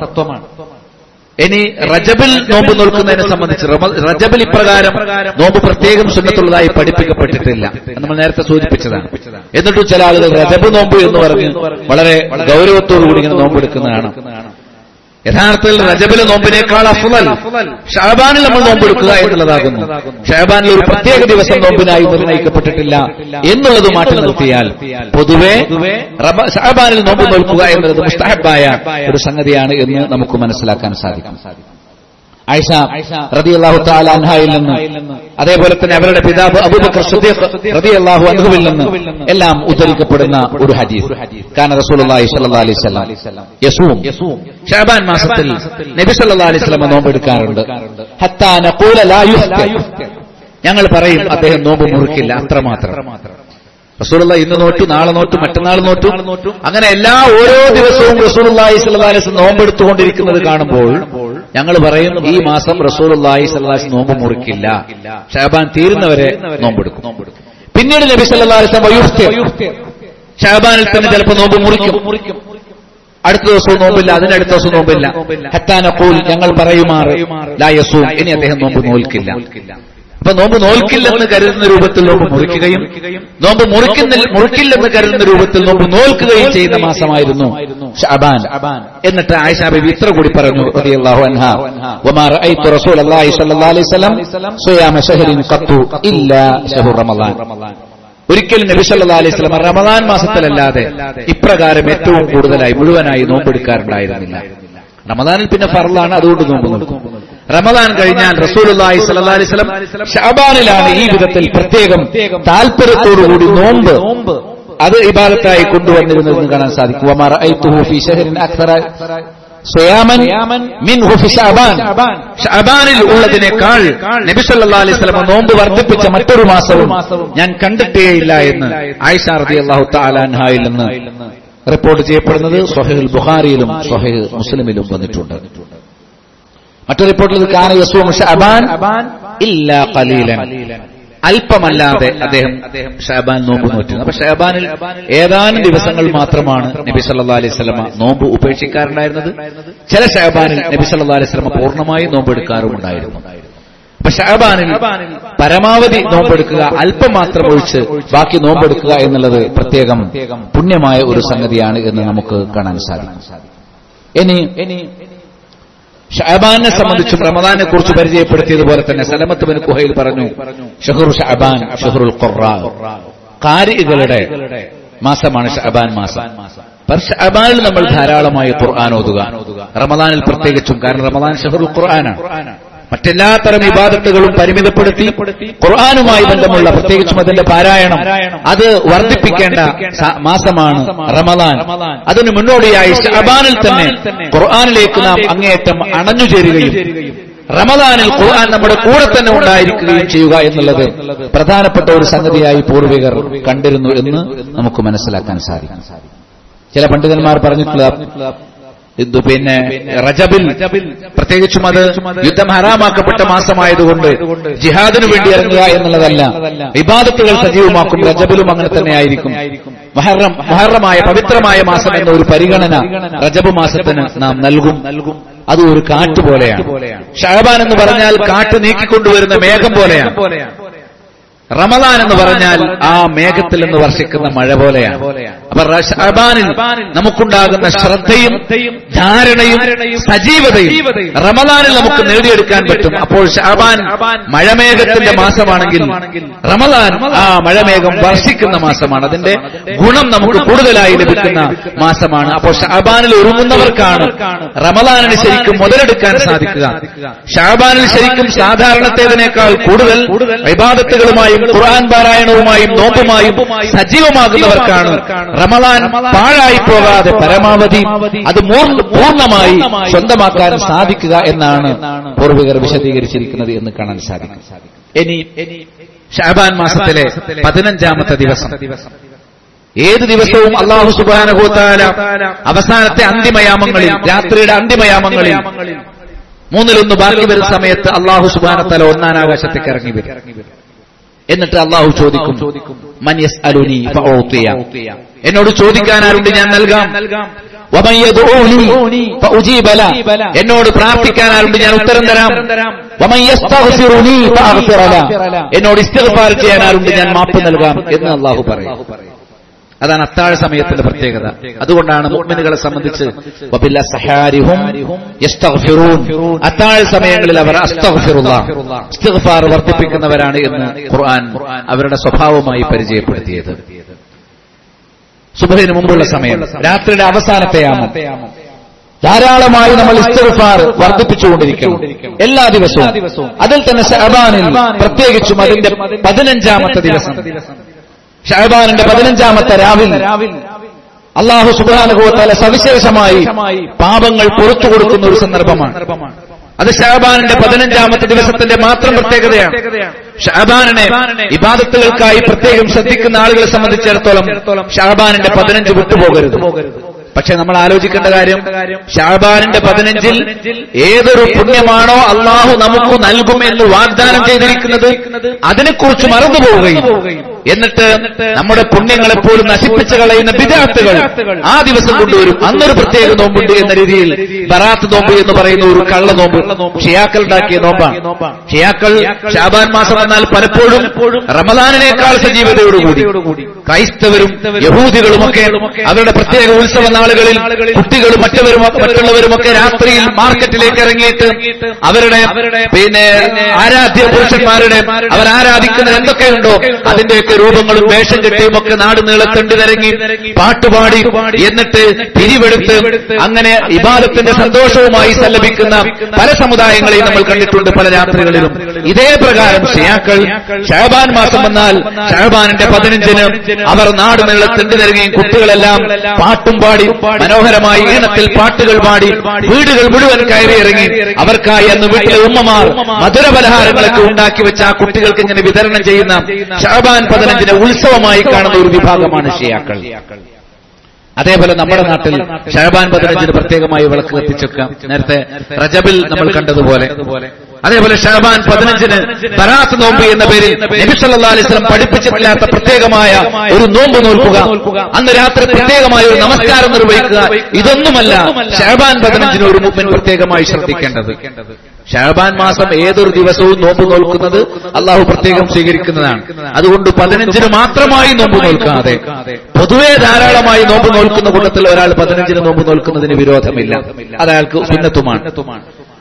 ഇനി റജബിൽ നോമ്പ് നോൽക്കുന്നതിനെ സംബന്ധിച്ച് റജബിൽ ഇപ്രകാരം നോമ്പ് പ്രത്യേകം സുന്നത്തുള്ളതായി പഠിപ്പിക്കപ്പെട്ടിട്ടില്ല. നമ്മൾ നേരത്തെ സൂചിപ്പിച്ചതാണ്. എന്നിട്ടും ചില ആളുകൾ റജബ് നോമ്പ് എന്ന് പറഞ്ഞ് വളരെ ഗൗരവത്തോടുകൂടി ഇങ്ങനെ നോമ്പെടുക്കുന്നതാണ്. യഥാർത്ഥത്തിൽ റജബിലെ നോമ്പിനേക്കാൾ അഫ്ളൽ ശഅബാനിൽ നമ്മൾ നോമ്പെടുക്കുക എന്നുള്ളതാകുന്നു. ശഅബാനിൽ ഒരു പ്രത്യേക ദിവസം നോമ്പിനായി നിർണയിക്കപ്പെട്ടിട്ടില്ല എന്നുള്ളത് മാറ്റി നിർത്തിയാൽ പൊതുവെ ശഅബാനിൽ നോമ്പ് നോൽക്കുക എന്നുള്ളത് മുസ്തഹബായ ഒരു സംഗതിയാണ് എന്ന് നമുക്ക് മനസ്സിലാക്കാൻ സാധിക്കും. ആയിഷ റളിയല്ലാഹു തആല അൻഹയിൽ നിന്ന് അതേപോലെ തന്നെ അവരുടെ പിതാവ് അബൂബക്കർ സിദ്ദീഖ് റളിയല്ലാഹു അൻഹുവിൽ നിന്ന് എല്ലാം ഉദ്ധരിക്കപ്പെടുന്ന ഒരു ഹദീസ്. കാന റസൂലുള്ളാഹി സ്വല്ലല്ലാഹു അലൈഹി വസല്ലം യസൂം, ശഅബാൻ മാസത്തിൽ നബി സല്ലല്ലാഹു അലൈഹി വസല്ലം നോമ്പെടുക്കാറുണ്ട്. ഹത്താ നഖൂല ലാ യുഫ്തിർ, ഞങ്ങൾ പറയും അദ്ദേഹം നോമ്പ് മുറിക്കില്ല, അത്രമാത്രം. റസൂലുള്ളാഹി ഇന്ന് നോറ്റു, നാളെ നോറ്റു, മറ്റന്നാൾ നോറ്റു, അങ്ങനെ ഓരോ ദിവസവും റസൂലുള്ളാഹി സ്വല്ലല്ലാഹു അലൈഹി വസല്ലം നോമ്പെടുത്തുകൊണ്ടിരിക്കുന്നത് കാണുമ്പോൾ ഞങ്ങൾ പറയും ഈ മാസം റസൂലുള്ളാഹി സ്വല്ലല്ലാഹു അലൈഹി വസല്ലം നോമ്പ് മുറിക്കില്ല, ശഅബാൻ തീരുന്നവരെ നോമ്പെടുക്കും. പിന്നീട് നബി സല്ലല്ലാഹു അലൈഹി വസല്ലം യുഫ്തിർ, ശഅബാനിൽ തന്നെ ചിലപ്പോൾ നോമ്പ് മുറിക്കും. അടുത്ത ദിവസവും നോമ്പില്ല, അതിനടുത്ത ദിവസം നോമ്പില്ല. ഹത്താ നഖൂൽ, ഞങ്ങൾ പറയുമാറ് ലാ യസൂം, ഇനി അദ്ദേഹം നോമ്പ് നോൽക്കില്ല. അപ്പൊ നോമ്പ് നോൽക്കില്ലെന്ന് കരുതുന്ന രൂപത്തിൽ നോമ്പ് മുറിക്കുകയും നോമ്പ് മുറിക്കില്ലെന്ന് കരുതുന്ന രൂപത്തിൽ നോമ്പ് നോൽക്കുകയും ചെയ്യുന്ന മാസമായിരുന്നു ശഅബാൻ. എന്നിട്ട് ആയിഷ ബീവി ഇത്ര കൂടി പറഞ്ഞു റളിയല്ലാഹു അൻഹാ, വമാ റഅയ്തു റസൂലല്ലാഹി സ്വല്ലല്ലാഹു അലൈഹി വസല്ലം സിയാമ ശഹരിൻ ഖത്തു ഇല്ലാ ശഹ്റു റമളാൻ. ഒരിക്കലും നബി സല്ലല്ലാഹു അലൈഹി വസല്ലം റമളാൻ മാസത്തിലല്ലാതെ ഇപ്രകാരം ഏറ്റവും കൂടുതലായി മുഴുവനായി നോമ്പെടുക്കാറുണ്ടായിരുന്നില്ല. റമളാനിൽ പിന്നെ ഫർളാണ്, അതുകൊണ്ട് നോമ്പ് നോക്കും. റമളാൻ കഴിഞ്ഞാൽ റസൂലുള്ളാഹി സ്വല്ലല്ലാഹു അലൈഹി വസല്ലം ശഅബാനിലാണ് ഈ വിധത്തിൽ പ്രത്യേകം താൽപര്യത്തോടുകൂടി നോമ്പ് അത് ഇബാദത്തായി കൊണ്ടുവന്നിരുന്നതെന്ന് കാണാൻ സാധിക്കും. വമാ റഅയ്തുഹു ഫീ ശഹരിൻ അക്സറ സിയാമൻ മിൻഹു ഫീ ശഅബാൻ, ശഅബാനിൽ ഉള്ളതിനേക്കാൾ നബി സല്ലല്ലാഹു അലൈഹി വസല്ലം നോമ്പ് വർദ്ധിപ്പിച്ച മറ്റൊരു മാസവും ഞാൻ കണ്ടിട്ടേയില്ല എന്ന് ആയിഷ റളിയല്ലാഹു തആല അൻഹയിൽ നിന്ന് റിപ്പോർട്ട് ചെയ്യപ്പെടുന്നത് സ്വഹീഹുൽ ബുഖാരിയിലും സ്വഹീഹ് മുസ്ലിമിലും വന്നിട്ടുണ്ട്. മറ്റൊരു റിപ്പോർട്ടിൽ കാന യസൂമു ശഅബാൻ ഇല്ലാ ഖലീലൻ, അല്പമല്ലാതെ അദ്ദേഹം ശഅബാൻ നോമ്പ് നോറ്റിരുന്നു. അപ്പൊ ശഅബാനിൽ ഏതാനും ദിവസങ്ങൾ മാത്രമാണ് നബി സല്ലല്ലാഹു അലൈഹി വസല്ലം നോമ്പ് ഉപേക്ഷിക്കാറുണ്ടായിരുന്നത്. ചില ശഅബാനിൽ നബി സല്ലല്ലാഹു അലൈഹി വസല്ലം പൂർണ്ണമായി നോമ്പെടുക്കാറുമുണ്ടായിരുന്നു. അപ്പൊ ശഅബാനിൽ പരമാവധി നോമ്പെടുക്കുക, അല്പം മാത്രം ഒഴിച്ച് ബാക്കി നോമ്പെടുക്കുക എന്നുള്ളത് പ്രത്യേകം പുണ്യമായ ഒരു സംഗതിയാണ് എന്ന് നമുക്ക് കാണാൻ സാധിക്കും. ഇനി ശഅബാനെ സംബന്ധിച്ചും റമദാനെ കുറിച്ച് പരിചയപ്പെടുത്തിയതുപോലെ തന്നെ സലമത്ത് ബിൻ കുഹൈൽ പറഞ്ഞു, ഷഹ്റു ശഅബാൻ ഷഹ്റുൽ ഖുറാ, ഖാരികളുടെ മാസമാണ് ശഅബാൻ മാസം. ശഅബാനിൽ നമ്മൾ ധാരാളമായി ഖുർആൻ ഓതുക, റമദാനിൽ പ്രത്യേകിച്ചും. കാരണം റമദാൻ ഷഹറുൽ ഖുർആനാണ്. മറ്റെല്ലാത്തരം ഇബാദത്തുകളും പരിമിതപ്പെടുത്തി ഖുർആനുമായി ബന്ധമുള്ള, പ്രത്യേകിച്ചും അതിന്റെ പാരായണം, അത് വർദ്ധിപ്പിക്കേണ്ട മാസമാണ് റമദാൻ. അതിന് മുന്നോടിയായി ശഅബാനിൽ തന്നെ ഖുർആനിലേക്ക് നാം അങ്ങേയറ്റം അണഞ്ഞുചേരുകയും റമദാനിൽ ഖുർആൻ നമ്മുടെ കൂടെ തന്നെ ഉണ്ടായിരിക്കുകയും ചെയ്യുക എന്നുള്ളത് പ്രധാനപ്പെട്ട ഒരു സംഗതിയായി പൂർവികർ കണ്ടിരുന്നു എന്ന് നമുക്ക് മനസ്സിലാക്കാൻ സാധിക്കും. ചില പണ്ഡിതന്മാർ പറഞ്ഞിട്ടുള്ള പിന്നെ റജബിൽ, പ്രത്യേകിച്ചും അത് യുദ്ധം ഹറാമാക്കപ്പെട്ട മാസമായതുകൊണ്ട് ജിഹാദിനു വേണ്ടി ഇറങ്ങുക എന്നുള്ളതല്ല, ഇബാദത്തുകൾ സജീവമാക്കും. റജബിലും അങ്ങനെ തന്നെ ആയിരിക്കും. മുഹറമായ പവിത്രമായ മാസം എന്ന ഒരു പരിഗണന റജബ് മാസത്തിന് നാം നൽകും. അത് ഒരു കാറ്റ് പോലെയാണ്. ശഅബാൻ എന്ന് പറഞ്ഞാൽ കാറ്റ് നീക്കിക്കൊണ്ടുവരുന്ന മേഘം പോലെയാണ്. റമദാൻ എന്ന് പറഞ്ഞാൽ ആ മേഘത്തിൽ നിന്ന് വർഷിക്കുന്ന മഴ പോലെയാണ്. അപ്പൊ ശഅബാനിൽ നമുക്കുണ്ടാകുന്ന ശ്രദ്ധയും ധാരണയും സജീവതയും റമദാനിൽ നമുക്ക് നേടിയെടുക്കാൻ പറ്റും. അപ്പോൾ ശഅബാൻ മഴമേഘത്തിന്റെ മാസമാണെങ്കിൽ റമദാൻ ആ മഴമേഘം വർഷിക്കുന്ന മാസമാണ്. അതിന്റെ ഗുണം നമുക്ക് കൂടുതലായി ലഭിക്കുന്ന മാസമാണ്. അപ്പോൾ ശഅബാനിൽ ഒരുങ്ങുന്നവർക്കാണ് റമദാനിന് ശരിക്കും മുതലെടുക്കാൻ സാധിക്കുക. ശഅബാനിൽ ശരിക്കും സാധാരണത്തേതിനേക്കാൾ കൂടുതൽ ഇബാദത്തുകളുമായി ഖുർആൻ പാരായണവുമായും നോമ്പുമായും സജീവമാകുന്നവർക്കാണ് റമദാൻ പാഴായി പോകാതെ പരമാവധി അത് പൂർണ്ണമായി സ്വന്തമാക്കാൻ സാധിക്കുക എന്നാണ് പൂർവികർ വിശദീകരിച്ചിരിക്കുന്നത് എന്ന് കാണാൻ സാധിക്കും. ഇനി ശഅബാൻ മാസത്തിലെ 15ാമത്തെ ദിവസം, ഏത് ദിവസവും അല്ലാഹു സുബ്ഹാനഹു വ തആല അവസാനത്തെ അന്തിമയാമങ്ങളിൽ, രാത്രിയുടെ അന്തിമയാമങ്ങളിൽ 1/3 ബാക്കി വരുന്ന സമയത്ത് അല്ലാഹു സുബ്ഹാനഹു വ തആല ഒന്നാം ആകാശത്തേക്ക് ഇറങ്ങി വരും. എന്നിട്ട് അല്ലാഹു ചോദിക്കും, മൻ യസ്അലുനി ഫഉതിയ, എന്നോട് ചോദിക്കാൻ ആരുണ്ട് ഞാൻ നൽകാം. വമൻ യദ്ഊനി ഫഉജീബ ല, എന്നോട് പ്രാർത്ഥിക്കാൻ ആരുണ്ട് ഞാൻ ഉത്തരം തരാം. വമൻ യസ്തഗ്ഫിറുനി ഫഅഗ്ഫിറ ല, എന്നോട് ഇസ്തിഗ്ഫാർ ചെയ്യാൻ ആരുണ്ട് ഞാൻ മാപ്പ് നൽകാം എന്ന് അല്ലാഹു പറയും. അതാണ് അത്താഴ സമയത്തിന്റെ പ്രത്യേകത. അതുകൊണ്ടാണ് മുഅ്മിനുകളെ സംബന്ധിച്ച് വബിൽ അസ്ഹാരിഹും യസ്തഗ്ഫിറൂൻ, അത്താഴ സമയങ്ങളിൽ അവർ അസ്തഗ്ഫിറുല്ലാഹ്, ഇസ്തിഗ്ഫാർ വർദ്ധിപ്പിക്കുന്നവരാണ് എന്ന് ഖുർആൻ അവരുടെ സ്വഭാവമായി പരിചയപ്പെടുത്തിയത്. സുബ്ഹിന് മുമ്പുള്ള സമയം, രാത്രിയുടെ അവസാനത്തെ യാമം, ധാരാളമായി നമ്മൾ ഇസ്തിഗ്ഫാർ വർദ്ധിപ്പിച്ചുകൊണ്ടിരിക്കണം എല്ലാ ദിവസവും. അതിൽ തന്നെ ശഅബാനിൽ പ്രത്യേകിച്ചും അതിന്റെ 15ാമത്തെ ദിവസം, ശഅബാനിന്റെ 15ാമത്തെ രാവിൽ അല്ലാഹു സുബ്ഹാനഹു വ തആല സവിശേഷമായി പാപങ്ങൾ പുറത്തു കൊടുക്കുന്ന ഒരു സന്ദർഭമാണ്. അത് ശഅബാനിന്റെ 15ാമത്തെ ദിവസത്തിന്റെ മാത്രം പ്രത്യേകതയാണ്. ശഅബാനിനെ ഇബാദത്തുകൾക്കായി പ്രത്യേകം ശ്രദ്ധിക്കുന്ന ആളുകളെ സംബന്ധിച്ചിടത്തോളം ശഅബാനിന്റെ 15 വിട്ടുപോകരുത്. പക്ഷെ നമ്മൾ ആലോചിക്കേണ്ട കാര്യം, ശഅബാനിന്റെ 15-ൽ ഏതൊരു പുണ്യമാണോ അല്ലാഹു നമുക്ക് നൽകുമെന്ന് വാഗ്ദാനം ചെയ്തിരിക്കുന്നത് അതിനെക്കുറിച്ച് മറന്നുപോവുകയും എന്നിട്ട് നമ്മുടെ പുണ്യങ്ങളെപ്പോലും നശിപ്പിച്ചു കളയുന്ന ബിദ്അത്തുകൾ ആ ദിവസം കൊണ്ടുവരും. അന്നൊരു പ്രത്യേക നോമ്പുണ്ട് എന്ന രീതിയിൽ ബറാത്ത് നോമ്പ് എന്ന് പറയുന്ന ഒരു കള്ള നോമ്പ് ഷിയാക്കൾ ഉണ്ടാക്കിയ നോമ്പാണ്. ഷിയാക്കൾ ശഅബാൻ മാസം എന്നാൽ പലപ്പോഴും റമദാനിനേക്കാൾ സജീവതയോടുകൂടി ക്രൈസ്തവരും യഹൂദികളുമൊക്കെ അവരുടെ പ്രത്യേക ഉത്സവ നാളുകളിൽ കുട്ടികളും മറ്റുള്ളവരുമൊക്കെ രാത്രിയിൽ മാർക്കറ്റിലേക്ക് ഇറങ്ങിയിട്ട് അവരുടെ ആരാധ്യ പുരുഷന്മാരുടെ അവർ ആരാധിക്കുന്ന എന്തൊക്കെയുണ്ടോ അതിന്റെയൊക്കെ രൂപങ്ങളും വേഷം കെട്ടിയും ഒക്കെ നാട് നീളത്തണ്ട് തിരങ്ങി പാട്ടുപാടി എന്നിട്ട് പിരിവെടുത്ത് അങ്ങനെ ഇബാദത്തിന്റെ സന്തോഷവുമായി സല്ലപിക്കുന്ന പല സമുദായങ്ങളെയും നമ്മൾ കണ്ടിട്ടുണ്ട് പല രാത്രികളിലും. ഇതേ പ്രകാരം ഷിയാക്കൾ ശഅബാൻ മാസം വന്നാൽ ശഅബാനിന്റെ 15-ന് അവർ നാട് നീളത്തണ്ട് തിരങ്ങുകയും കുട്ടികളെല്ലാം പാട്ടും പാടി മനോഹരമായി ഈണത്തിൽ പാട്ടുകൾ പാടി വീടുകൾ മുഴുവൻ കയറി ഇറങ്ങി അവർക്കായി അന്ന് വീട്ടിലെ ഉമ്മമാർ മധുര പലഹാരങ്ങളൊക്കെ ഉണ്ടാക്കി വെച്ച് ആ കുട്ടികൾക്ക് ഇങ്ങനെ വിതരണം ചെയ്യുന്ന ശഅബാൻ 15-ന് ഉത്സവമായി കാണുന്ന ഒരു വിഭാഗമാണ് ഷിയാക്കൾ. അതേപോലെ നമ്മുടെ നാട്ടിൽ ശഅബാൻ 15-ന് പ്രത്യേകമായി വിളക്ക് കത്തിച്ചേക്കാം. നേരത്തെ റജബിൽ നമ്മൾ കണ്ടതുപോലെ അതേപോലെ ശഅബാൻ 15-ന് ബറാത്ത് നോമ്പ് എന്ന പേരിൽ നബി സല്ലല്ലാഹു അലൈഹി വസല്ലം പഠിപ്പിച്ചിട്ടില്ലാത്ത പ്രത്യേകമായ ഒരു നോമ്പ് നോൽക്കുക, അന്ന് രാത്രി പ്രത്യേകമായ ഒരു നമസ്കാരം നിർവഹിക്കുക. ഇതൊന്നുമല്ല ശഅബാൻ 15-ന് ഒരു മുഅ്മിൻ പ്രത്യേകമായി ശ്രദ്ധിക്കേണ്ടത്. ശഅബാൻ മാസം ഏതൊരു ദിവസവും നോമ്പ് നോൽക്കുന്നത് അല്ലാഹു പ്രത്യേകം സ്വീകരിക്കുന്നതാണ്. അതുകൊണ്ട് 15-ന് മാത്രമായി നോമ്പ് നോൽക്കാതെ പൊതുവെ ധാരാളമായി നോമ്പ് നോൽക്കുന്ന കൂട്ടത്തിൽ ഒരാൾ 15-ന് നോമ്പ് നോൽക്കുന്നതിന് വിരോധമില്ല. അത് അയാൾക്ക് സുന്നത്തുമാണ്.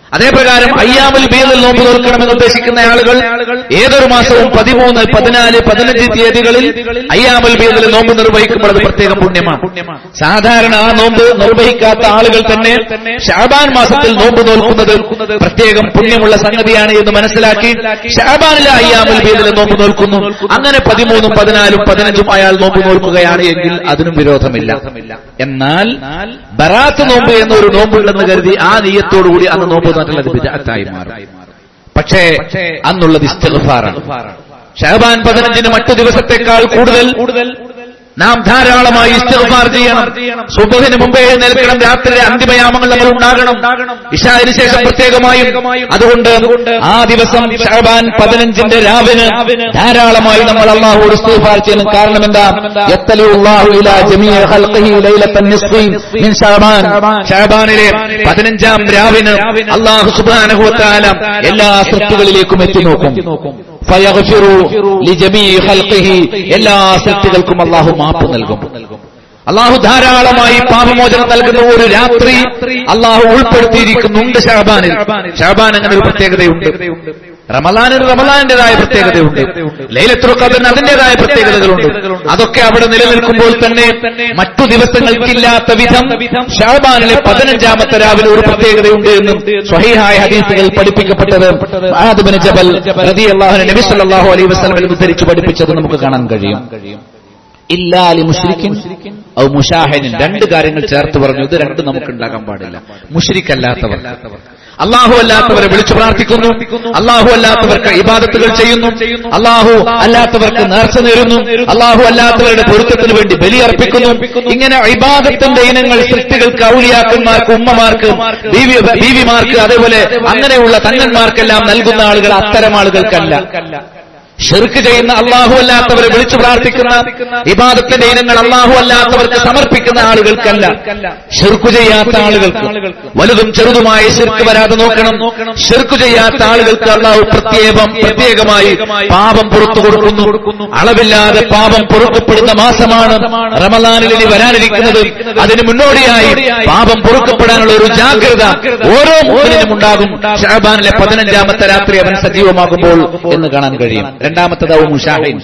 അതേപ്രകാരം അയ്യാമുൽ ബീദിൽ നോമ്പ് നോൽക്കണമെന്ന് ഉദ്ദേശിക്കുന്ന ആളുകൾ ഏതൊരു മാസവും 13, 14, 15 തീയതികളിൽ അയ്യാമുൽ ബീദിൽ നോമ്പ് നിർവഹിക്കുമ്പോൾ അത് പ്രത്യേകം പുണ്യമാണ്. സാധാരണ ആ നോമ്പ് നിർവഹിക്കാത്ത ആളുകൾ തന്നെ ശഅബാൻ മാസത്തിൽ നോമ്പ് നോൽക്കുന്നത് പ്രത്യേകം പുണ്യമുള്ള സംഗതിയാണ് എന്ന് മനസ്സിലാക്കി ശഅബാനിലെ അയ്യാമുൽ ബീദിൽ നോമ്പ് നോൽക്കുന്നു. അങ്ങനെ 13, 14, 15 അയാൾ നോമ്പ് നോൽക്കുകയാണ് എങ്കിൽ അതിനും വിരോധമില്ല. എന്നാൽ ബറാത്ത് നോമ്പ് എന്നൊരു നോമ്പുണ്ടെന്ന് കരുതി ആ നിയ്യത്തോടുകൂടി അന്ന് നോമ്പ് നോറ്റുള്ളത് ബിദ്അത്തായി മാറും. പക്ഷേ അന്നുള്ളത് ഇസ്തിഗ്ഫാറാണ്. ശഅബാൻ 15 മറ്റു ദിവസത്തെക്കാൾ കൂടുതൽ നാം ധാരാളമായി ഇസ്തിഗ്ഫാർ ചെയ്യണം. സുബ്ഹിന് മുമ്പേ എഴുന്നേൽക്കണം. രാത്രിയിലെ അന്തിമയാമങ്ങൾ നമ്മൾ ഉണ്ടാകണം. ഇശാഇന് ശേഷം പ്രത്യേകമായും. അതുകൊണ്ട് ആ ദിവസം ശഅബാൻ 15 രാവിന് ധാരാളമായി നമ്മൾ അല്ലാഹുവോട് ഇസ്തിഗ്ഫാർ ചെയ്യണം. കാരണം എന്താ? യത്തലിഉല്ലാഹു ഇലാ ജമീഇ ഖൽഖിഹി ലൈലത്തൻ നിസ്ഫി മിൻ ശഅബാൻ. ശഅബാനിലെ 15-ാം രാവിന് അല്ലാഹു സുബ്ഹാനഹു വ തആല എല്ലാ സൃഷ്ടികളിലേക്കും എത്തി നോക്കും. ഫയഗ്ഫിറു ലിജമീഇ ഖൽഖിഹി, എല്ലാ സൃഷ്ടികൾക്കും അല്ലാഹു മാപ്പ് നൽകും. അല്ലാഹു ധാരാളമായി പാപമോചനം നൽകുന്ന ഒരു രാത്രി അല്ലാഹു ഉൾപ്പെടുത്തിയിരിക്കുന്നുണ്ട് ശഅബാനിൽ. ശഅബാൻ അങ്ങനെ ഒരു പ്രത്യേകതയുണ്ട്. റമളാനിന് റമളാനിന്റേതായ പ്രത്യേകതയുണ്ട്. ലൈലത്തുൽ ഖദ്റിന് അതിന്റേതായ പ്രത്യേകതകളുണ്ട്. അതൊക്കെ അവിടെ നിലനിൽക്കുമ്പോൾ തന്നെ മറ്റു ദിവസങ്ങൾക്കില്ലാത്ത വിധം ശഅബാനിലെ 15-ാമത്തെ രാവിലെ ഒരു പ്രത്യേകതയുണ്ട് എന്നും സ്വഹീഹായ ഹദീസുകൾ പഠിപ്പിക്കപ്പെട്ടത് മുആദ് ബിൻ ജബൽ റളിയല്ലാഹു അൻഹു നബി സല്ലല്ലാഹു അലൈഹി വസല്ലം ഉദ്ധരിച്ചു പഠിപ്പിച്ചത് നമുക്ക് കാണാൻ കഴിയും. ഇല്ലാ ലി മുശ്രിക്കിൻ ഔ മുശാഹിദിൻ, രണ്ട് കാര്യങ്ങൾ ചേർത്ത് പറഞ്ഞു. ഇത് രണ്ടും നമുക്ക് ഉണ്ടാകാൻ പാടില്ല. മുശ്രിക്കല്ലാത്തവർ, അല്ലാഹു അല്ലാത്തവരെ വിളിച്ചു പ്രാർത്ഥിക്കുന്നു, അല്ലാഹു അല്ലാത്തവർക്ക് ഇബാദത്തുകൾ ചെയ്യുന്നു, അല്ലാഹു അല്ലാത്തവർക്ക് നേർച്ച നേരുന്നു, അല്ലാഹു അല്ലാത്തവരുടെ പൊരുത്തത്തിന് വേണ്ടി ബലിയർപ്പിക്കുന്നു. ഇങ്ങനെ ഇബാദത്തിന്റെ ഇനങ്ങൾ സൃഷ്ടികൾക്ക്, ഔലിയാക്കന്മാർക്ക്, ഉമ്മമാർക്ക്, ബീവിമാർക്ക്, അതേപോലെ അങ്ങനെയുള്ള തങ്ങന്മാർക്കെല്ലാം നൽകുന്ന ആളുകൾ അത്തരം ആളുകൾക്കല്ല. ശിർക്ക് ചെയ്യുന്ന അല്ലാഹു അല്ലാത്തവരെ വിളിച്ചു പ്രാർത്ഥിക്കുന്ന ഇബാദത്തിന്റെ ഇനങ്ങൾ അല്ലാഹു അല്ലാത്തവർക്ക് സമർപ്പിക്കുന്ന ആളുകൾക്കല്ല, ശിർക്ക് ചെയ്യാത്ത ആളുകൾക്ക്. വലുതും ചെറുതുമായ ശിർക്ക് വരാതെ നോക്കണം. ശിർക്ക് ചെയ്യാത്ത ആളുകൾക്ക് അല്ലാഹു പ്രത്യേകമായി പാപം പുറത്തു കൊടുക്കുന്നു. അളവില്ലാതെ പാപം പൊറുക്കപ്പെടുന്ന മാസമാണ് റമളാനിൽ ഇനി വരാനിരിക്കുന്നത്. അതിന് മുന്നോടിയായി പാപം പൊറുക്കപ്പെടാനുള്ള ഒരു ജാഗ്രത ഓരോ മുഅ്മിനിനും ഉണ്ടാകും ശഅബാനിലെ 15-ാമത്തെ രാത്രി അവൻ സജീവമാകുമ്പോൾ എന്ന് കാണാൻ കഴിയും. രണ്ടാമത്തേതാവും മുശാഹിൻ,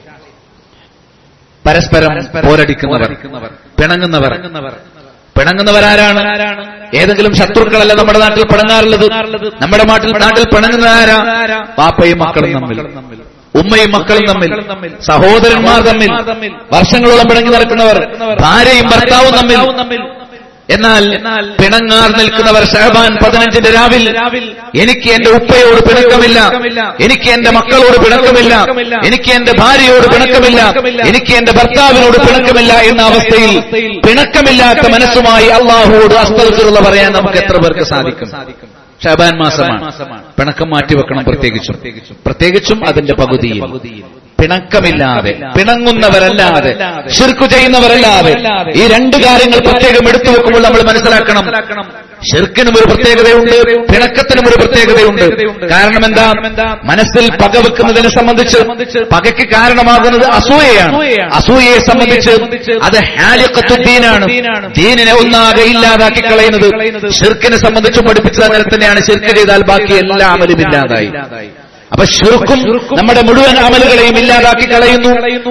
പരസ്പരം പോരടിക്കുന്നവർ, പിണങ്ങുന്നവർ. പിണങ്ങുന്നവരാരാണ്? ഏതെങ്കിലും ശത്രുക്കളല്ല നമ്മുടെ നാട്ടിൽ പിണങ്ങാറുള്ളത്. നമ്മുടെ നാട്ടിൽ പിണങ്ങുന്നവരാരാ? പാപ്പയും മക്കളും തമ്മിൽ, ഉമ്മയും മക്കളും തമ്മിൽ, സഹോദരന്മാർ തമ്മിൽ വർഷങ്ങളോളം പിണങ്ങി നടക്കുന്നവർ, ഭാര്യയും ഭർത്താവും തമ്മിൽ. എന്നാൽ പിണങ്ങാർ നിൽക്കുന്നവർ ശഅബാൻ 15 രാവിൽ എനിക്ക് എന്റെ ഉപ്പയോട് പിണക്കമില്ല, എനിക്ക് എന്റെ മക്കളോട് പിണക്കമില്ല, എനിക്ക് എന്റെ ഭാര്യയോട് പിണക്കമില്ല, എനിക്ക് എന്റെ ഭർത്താവിനോട് പിണക്കമില്ല എന്ന അവസ്ഥയിൽ പിണക്കമില്ലാത്ത മനസ്സുമായി അല്ലാഹുവോട് അസ്തഗ്ഫിറുല്ലാഹ് പറയാൻ നമുക്ക് എത്ര പേർക്ക് സാധിക്കും? ശഅബാൻ മാസമാണ്. പിണക്കം മാറ്റിവെക്കണം. പ്രത്യേകിച്ചും അതിന്റെ പകുതിയിൽ പിണക്കമില്ലാതെ, പിണങ്ങുന്നവരല്ലാതെ, ശിർക്ക് ചെയ്യുന്നവരല്ലാതെ ഈ രണ്ട് കാര്യങ്ങൾ പ്രത്യേകം എടുത്തു വെക്കുമ്പോൾ നമ്മൾ മനസ്സിലാക്കണം, ശിർക്കിനും ഒരു പ്രത്യേകതയുണ്ട്, പിണക്കത്തിനും ഒരു പ്രത്യേകതയുണ്ട്. കാരണം എന്താ? മനസ്സിൽ പക വെക്കുന്നതിനെ സംബന്ധിച്ച് പകയ്ക്ക് കാരണമാകുന്നത് അസൂയയാണ്. അസൂയയെ സംബന്ധിച്ച് അത് ഹാലിഖത്തുദ്ദീനാണ്, ദീനിനെ ഒന്നാകെ ഇല്ലാതാക്കി കളയുന്നത്. ശിർക്കിനെ സംബന്ധിച്ചും പഠിപ്പിച്ചത് അങ്ങനെ തന്നെയാണ്. ശിർക്ക് ചെയ്താൽ ബാക്കി എല്ലാ അമലും ഇല്ലാതായി. അപ്പൊ ശിർക്കും നമ്മുടെ മുഴുവൻ അമലുകളെയും ഇല്ലാതാക്കി കളയുന്നു.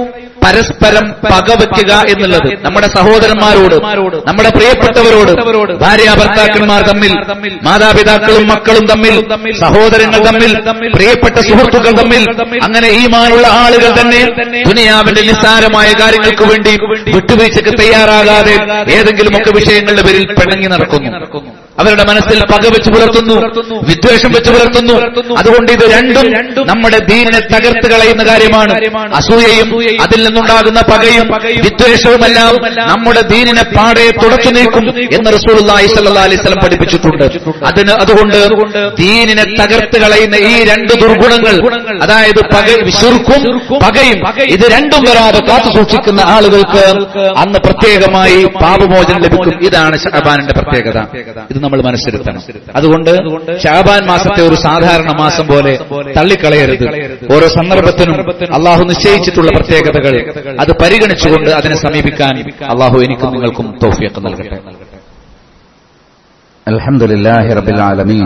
പരസ്പരം പകവയ്ക്കുക എന്നുള്ളത് നമ്മുടെ സഹോദരന്മാരോട്, നമ്മുടെ പ്രിയപ്പെട്ടവരോട്, ഭാര്യ ഭർത്താക്കന്മാർ തമ്മിൽ, മാതാപിതാക്കളും മക്കളും തമ്മിൽ, സഹോദരങ്ങൾ തമ്മിൽ, പ്രിയപ്പെട്ട സുഹൃത്തുക്കൾ തമ്മിൽ, അങ്ങനെ ഈമാനുള്ള ആളുകൾ തന്നെ ദുനിയാവിന്റെ നിസ്സാരമായ കാര്യങ്ങൾക്ക് വേണ്ടി വിട്ടുവീഴ്ചയ്ക്ക് തയ്യാറാകാതെ ഏതെങ്കിലുമൊക്കെ വിഷയങ്ങളുടെ പേരിൽ പിണങ്ങി നടക്കുന്നു. അവരുടെ മനസ്സിൽ പക വെച്ച് പുലർത്തുന്നു, വിദ്വേഷം വെച്ച് പുലർത്തുന്നു. അതുകൊണ്ട് ഇത് രണ്ടും നമ്മുടെ ദീനിനെ തകർത്ത് കളയുന്ന കാര്യമാണ്. അസൂയയും അതിൽ നിന്നുണ്ടാകുന്ന പകയും വിദ്വേഷവുമെല്ലാം നമ്മുടെ ദീനിനെ പാടെ തുടച്ചു നീക്കും എന്ന് റസൂലുള്ളാഹി സ്വല്ലല്ലാഹു അലൈഹി വസല്ലം പഠിപ്പിച്ചിട്ടുണ്ട്. അതുകൊണ്ട് ദീനിനെ തകർത്ത് കളയുന്ന ഈ രണ്ട് ദുർഗുണങ്ങൾ, അതായത് ശിർക്കും പകയും, ഇത് രണ്ടും വരാതെ കാത്തു സൂക്ഷിക്കുന്ന ആളുകൾക്ക് അന്ന് പ്രത്യേകമായി പാപമോചനം ലഭിക്കും. ഇതാണ് ശഅബാനിന്റെ പ്രത്യേകത. ഇത് നമ്മൾ മനസ്സിരുത്തണം. അതുകൊണ്ട് ശഅബാൻ മാസത്തെ ഒരു സാധാരണ മാസം പോലെ തള്ളിക്കളയരുത്. ഓരോ സന്ദർഭത്തിനും അള്ളാഹു നിശ്ചയിച്ചിട്ടുള്ള പ്രത്യേകതകൾ അത് പരിഗണിച്ചുകൊണ്ട് അതിനെ സമീപിക്കാൻ അള്ളാഹു എനിക്കും നിങ്ങൾക്കും തൗഫീഖ് നൽകട്ടെ. الحمدلله رب العالمين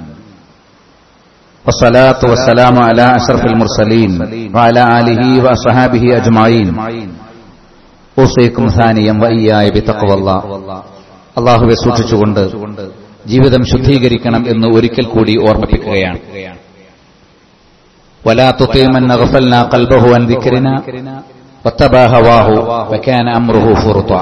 والصلاة والسلام على أشرف المرسلين وعلى آله وأصحابه أجمعين أوصيكم ثانيا وإياي بتقوى الله അല്ലാഹുവെ സൂക്ഷിച്ചുകൊണ്ട് ജീവിതം ശുദ്ധീകരിക്കണം എന്ന് ഒരിക്കൽ കൂടി ഓർമ്മിപ്പിക്കുകയാണ്. വലാ തുതി മൻ അഗ്ഫൽനാ ഖൽബഹു അൻ ദിക്രിനാ വത്തബാ ഹവാഹു വകാന അംറുഹു ഫുർതാ.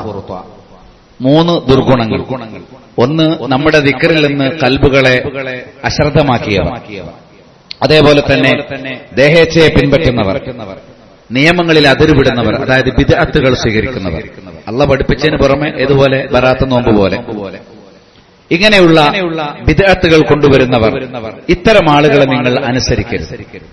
3 ദുർഗുണങ്ങൾ. ഒന്ന്, നമ്മുടെ ദിക്റിൽ നിന്ന് കൽബുകളെ അശ്രദ്ധമാക്കിയവർ. അതേപോലെ തന്നെ ദേഹേച്ഛയെ പിൻപറ്റുന്നവർ, നിയമങ്ങളിൽ അതിരുവിടുന്നവർ, അതായത് ബിദ്അത്തുകൾ സ്വീകരിക്കുന്നവർ. അല്ലാഹ് പഠിപ്പിച്ചതിന് പുറമെ ഇതുപോലെ ബറാത്ത് നോമ്പ് പോലെ ഇങ്ങനെയുള്ള ബിദ്അത്തുകൾ കൊണ്ടുവരുന്നവർ, ഇത്തരം ആളുകളെ നിങ്ങൾ അനുസരിക്കരുത്.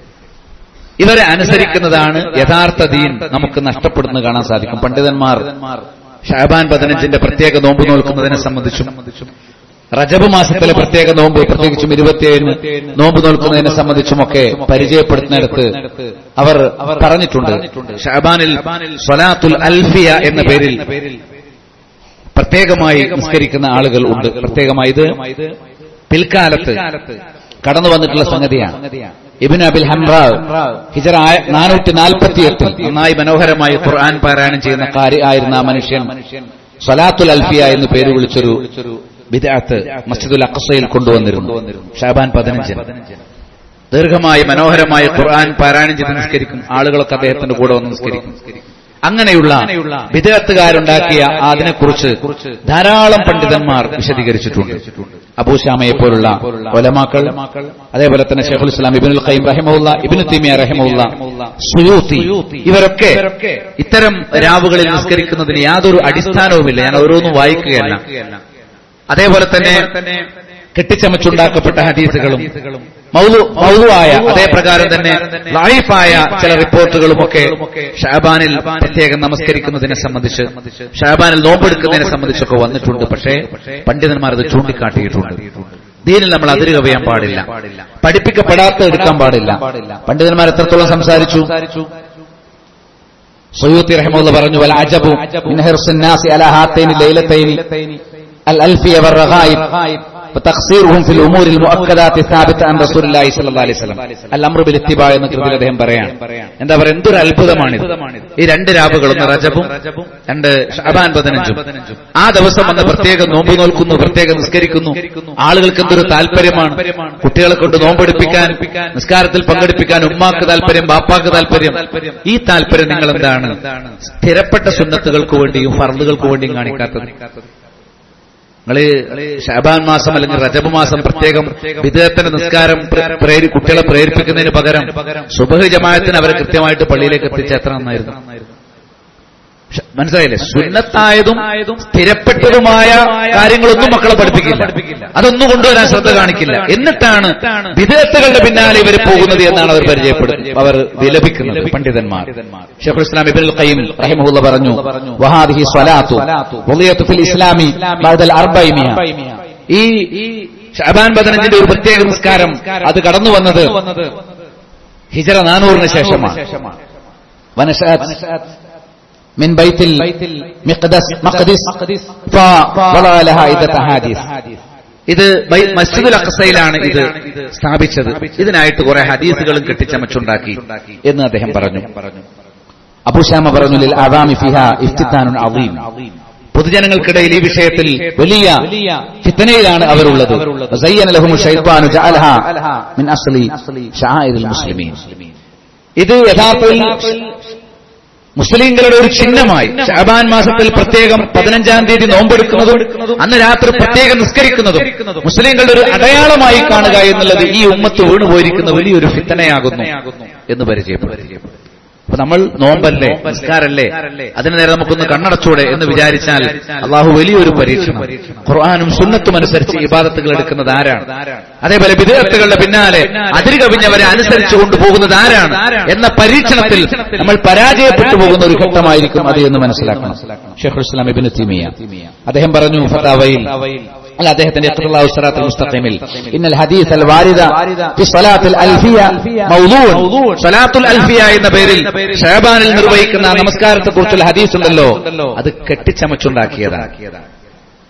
ഇവരെ അനുസരിക്കുന്നതാണ് യഥാർത്ഥ ദീൻ നമുക്ക് നഷ്ടപ്പെടുന്നത് കാണാൻ സാധിക്കും. പണ്ഡിതന്മാർ ഷഅബാൻ 15 പ്രത്യേക നോമ്പ് നോൽക്കുന്നതിനെ സംബന്ധിച്ചും റജബ് മാസത്തിലെ പ്രത്യേക നോമ്പ്, പ്രത്യേകിച്ചും 27 നോമ്പ് നോൽക്കുന്നതിനെ സംബന്ധിച്ചുമൊക്കെ പരിചയപ്പെടുത്തുന്നിടത്ത് അവർ പറഞ്ഞിട്ടുണ്ട്, ഷഅബാനിൽ സ്വലാത്തുൽ അൽഫിയ എന്ന പേരിൽ പ്രത്യേകമായി നിസ്കരിക്കുന്ന ആളുകൾ ഉണ്ട്. പ്രത്യേകമായി ഇത് പിൽക്കാലത്ത് കടന്നു വന്നിട്ടുള്ള സംഗതിയാണ്. ഇബ്നു അബിൽ ഹംറാ ഹിജ്റ 448 നന്നായി മനോഹരമായി ഖുർആൻ പാരായണം ചെയ്യുന്ന ഖാരി ആയിരുന്ന ആ മനുഷ്യൻ സ്വലാത്തുൽ അൽഫിയ എന്ന് പേര് വിളിച്ചൊരു ബിദ്അത്ത് മസ്ജിദുൽ അഖ്സയിൽ കൊണ്ടുവന്നിരുന്നു. ഷഅബാൻ 15 ദീർഘമായി മനോഹരമായി ഖുർആൻ പാരായണം ചെയ്ത് നിസ്കരിക്കും. ആളുകളൊക്കെ അദ്ദേഹത്തിന്റെ കൂടെ വന്ന് നിസ്കരിക്കും. അങ്ങനെയുള്ള ബിദ്അത്തുകാരുണ്ടാക്കിയ അതിനെക്കുറിച്ച് ധാരാളം പണ്ഡിതന്മാർ വിശദീകരിച്ചിട്ടുണ്ട്. അബൂ ശാമയെ പോലുള്ള ഉലമാക്കൾ, അതേപോലെ തന്നെ ശൈഖുൽ ഇസ്ലാം ഇബ്നുൽ ഖയ്യിം റഹിമഹുല്ലാ, ഇബ്നു തൈമിയ്യ റഹിമഹുല്ലാ, സുയൂത്തി, ഇവരൊക്കെ ഇത്തരം രാവുകളിൽ നിസ്കരിക്കുന്നതിന് യാതൊരു അടിസ്ഥാനവുമില്ല. ഞാൻ ഓരോന്നും വായിക്കുകയല്ല. അതേപോലെ തന്നെ കെട്ടിച്ചമച്ചുണ്ടാക്കപ്പെട്ട ഹദീസുകളും മൗദൂആയ അതേപ്രകാരം തന്നെ ലഈഫായ ചില റിപ്പോർട്ടുകളുമൊക്കെ ഷഅബാനിൽ പ്രത്യേകം നമസ്കരിക്കുന്നതിനെ സംബന്ധിച്ച്, ഷഅബാനിൽ നോമ്പെടുക്കുന്നതിനെ സംബന്ധിച്ചൊക്കെ വന്നിട്ടുണ്ട്. പക്ഷേ പണ്ഡിതന്മാർ അത് ചൂണ്ടിക്കാട്ടിയിട്ടുണ്ട്. ദീനിൽ നമ്മൾ അതിര് കവിയാൻ പാടില്ല, പഠിപ്പിക്കപ്പെടാത്ത എടുക്കാൻ പാടില്ല. പണ്ഡിതന്മാർ എത്രത്തോളം സംസാരിച്ചു. സുയൂത്തി റഹിമഹുല്ലാഹ് പറഞ്ഞു, വൽ അജബു മിൻ ഹിർസിൻ നാസി അലാ ഹാതൈനി ലൈലതൈനി അൽ അൽഫിയ വർ റഗായിബ് വതഖ്സീറുഹും ഫിൽ ഉമൂരിൽ മുഅക്കദാത്തി സാബിത അൻ റസൂലുള്ളാഹി സ്വല്ലല്ലാഹു അലൈഹി വസല്ലം. അൽ അംറു ബിൽ ഇത്തിബാ എന്ന കൃതിയിൽ അദ്ദേഹം പറയാണ്, എന്താ പറയുക, എന്തൊരു അത്ഭുതമാണിത്. ഈ 2 രാവുകൾ, ഒന്ന് റജബും 2 ഷഅബാൻ 15, ആ ദിവസം വന്ന് പ്രത്യേകം നോമ്പ് നോൽക്കുന്നു, പ്രത്യേകം നിസ്കരിക്കുന്നു. ആളുകൾക്ക് എന്തൊരു താല്പര്യമാണ്. കുട്ടികളെ കൊണ്ട് നോമ്പെടുപ്പിക്കാൻ, നിസ്കാരത്തിൽ പങ്കെടുപ്പിക്കാൻ ഉമ്മാക്ക് താല്പര്യം, ബാപ്പാക്ക് താല്പര്യം. ഈ താല്പര്യം നിങ്ങൾ എന്താണ് സ്ഥിരപ്പെട്ട സുന്നത്തുകൾക്ക് വേണ്ടിയും ഫർളുകൾക്ക് വേണ്ടിയും കാണിക്കാത്തത്? നിങ്ങള് ഷഅബാൻ മാസം അല്ലെങ്കിൽ റജബ് മാസം പ്രത്യേകം ബിദ്അത്തിന്റെ നിസ്കാരം കുട്ടികളെ പ്രേരിപ്പിക്കുന്നതിന് പകരം സുബ്ഹ് ജമാഅത്തിന് അവരെ കൃത്യമായിട്ട് പള്ളിയിലേക്ക് എത്തിച്ച എത്ര നന്നായിരുന്നു. മനസ്സിലായില്ലേ? സുന്നത്തായതും സ്ഥിരപ്പെട്ടതുമായ കാര്യങ്ങളൊന്നും മക്കളെ പഠിപ്പിക്കില്ല, അതൊന്നും കൊണ്ടുവരാൻ ശ്രദ്ധ കാണിക്കില്ല. എന്നിട്ടാണ് ബിദ്അത്തുകളുടെ പിന്നാലെ ഇവർ പോകുന്നത് എന്നാണ് അവർ പരിചയപ്പെടുന്നത്, അവർ വിലപിക്കുന്നത് പണ്ഡിതന്മാർ. ശൈഖുൽ ഇസ്ലാം ഇബ്നുൽ ഖയ്യിം റഹിമഹുല്ലാഹ് പറഞ്ഞു, വഹാദിഹി സ്വലാത്തു വളിയത്തു ഫിൽ ഇസ്ലാമി ബഅദൽ 400. ഈ ഷഅബാൻ 15 ഒരു പ്രത്യേക നിസ്കാരം അത് കടന്നു വന്നത് ഹിജ്റ 400 ശേഷമാണ്. വനശഅത് من بيت المقدس فوضع لها عدة أحاديث. ഇത് മസ്ജിദുൽ അഖ്സയിലാണ് ഇത് സ്ഥാപിച്ചത്. ഇതിനായിട്ട് കുറെ ഹദീസുകളും കെട്ടിച്ചമച്ചുണ്ടാക്കി എന്ന് അദ്ദേഹം പറഞ്ഞു. അബൂ ശാമ പറഞ്ഞു, ലിൽ അവാമി ഫിഹാ ഇഫ്തിതാനുൻ അളീം. പൊതുജനങ്ങൾക്കിടയിൽ ഈ വിഷയത്തിൽ വലിയ ഫിത്നയിലാണ് അവരുള്ളത്. സയ്യന ലഹുമു ശൈത്വാനു ജഅലഹാ മിൻ അസ്ലി ശആഇറിൽ മുസ്ലിമീൻ. ഇത് യഥാർത്ഥത്തിൽ മുസ്ലിങ്ങളുടെ ഒരു ചിഹ്നമായി ശഅബാൻ മാസത്തിൽ പ്രത്യേകം 15-ാം തീയതി നോമ്പെടുക്കുന്നതും അന്ന് രാത്രി പ്രത്യേകം നിസ്കരിക്കുന്നതും മുസ്ലിങ്ങളുടെ ഒരു അടയാളമായി കാണുക എന്നുള്ളത് ഈ ഉമ്മത്ത് വീണുപോയിരിക്കുന്ന വലിയൊരു ഫിത്നയാകുന്നു എന്ന് പരിചയപ്പെടും. അപ്പൊ നമ്മൾ നോമ്പല്ലേ, നിസ്കാരല്ലേ, അതിന് നേരെ നമുക്കൊന്ന് കണ്ണടച്ചൂടെ എന്ന് വിചാരിച്ചാൽ അള്ളാഹു വലിയൊരു പരീക്ഷണം. ഖുർആനും സുന്നത്തും അനുസരിച്ച് ഇബാദത്തുകൾ എടുക്കുന്നത് ആരാണ്, അതേപോലെ ബിദ്അത്തുകളുടെ പിന്നാലെ അതിര് കവിഞ്ഞവരെ അനുസരിച്ചു കൊണ്ടുപോകുന്നത് ആരാണ് എന്ന പരീക്ഷണത്തിൽ നമ്മൾ പരാജയപ്പെട്ടു പോകുന്ന ഒരു ഘട്ടമായിരിക്കും അത് എന്ന് മനസ്സിലാക്കണം. ശൈഖുൽ ഇസ്ലാം ഇബ്നു തൈമിയ്യ അദ്ദേഹം പറഞ്ഞു ഫതാവയിൽ, അല്ല അദ്ദേഹത്തിന്റെ ഇഖ്തിലാഉ സിറാത്തുൽ മുസ്തഖീമിൽ, ഇന്നൽ ഹദീസൽ വാരിദ ഫി സ്വലാത്തുൽ അൽഫിയ മൗദൂഉൻ. സ്വലാത്തുൽ അൽഫിയ എന്ന പേരിൽ ശഅബാനിൽ നിർവഹിക്കുന്ന നമസ്കാരത്തെക്കുറിച്ചുള്ള ഹദീസ് ഉണ്ടല്ലോ, അത് കെട്ടിച്ചമച്ചുണ്ടാക്കിയതാണ്.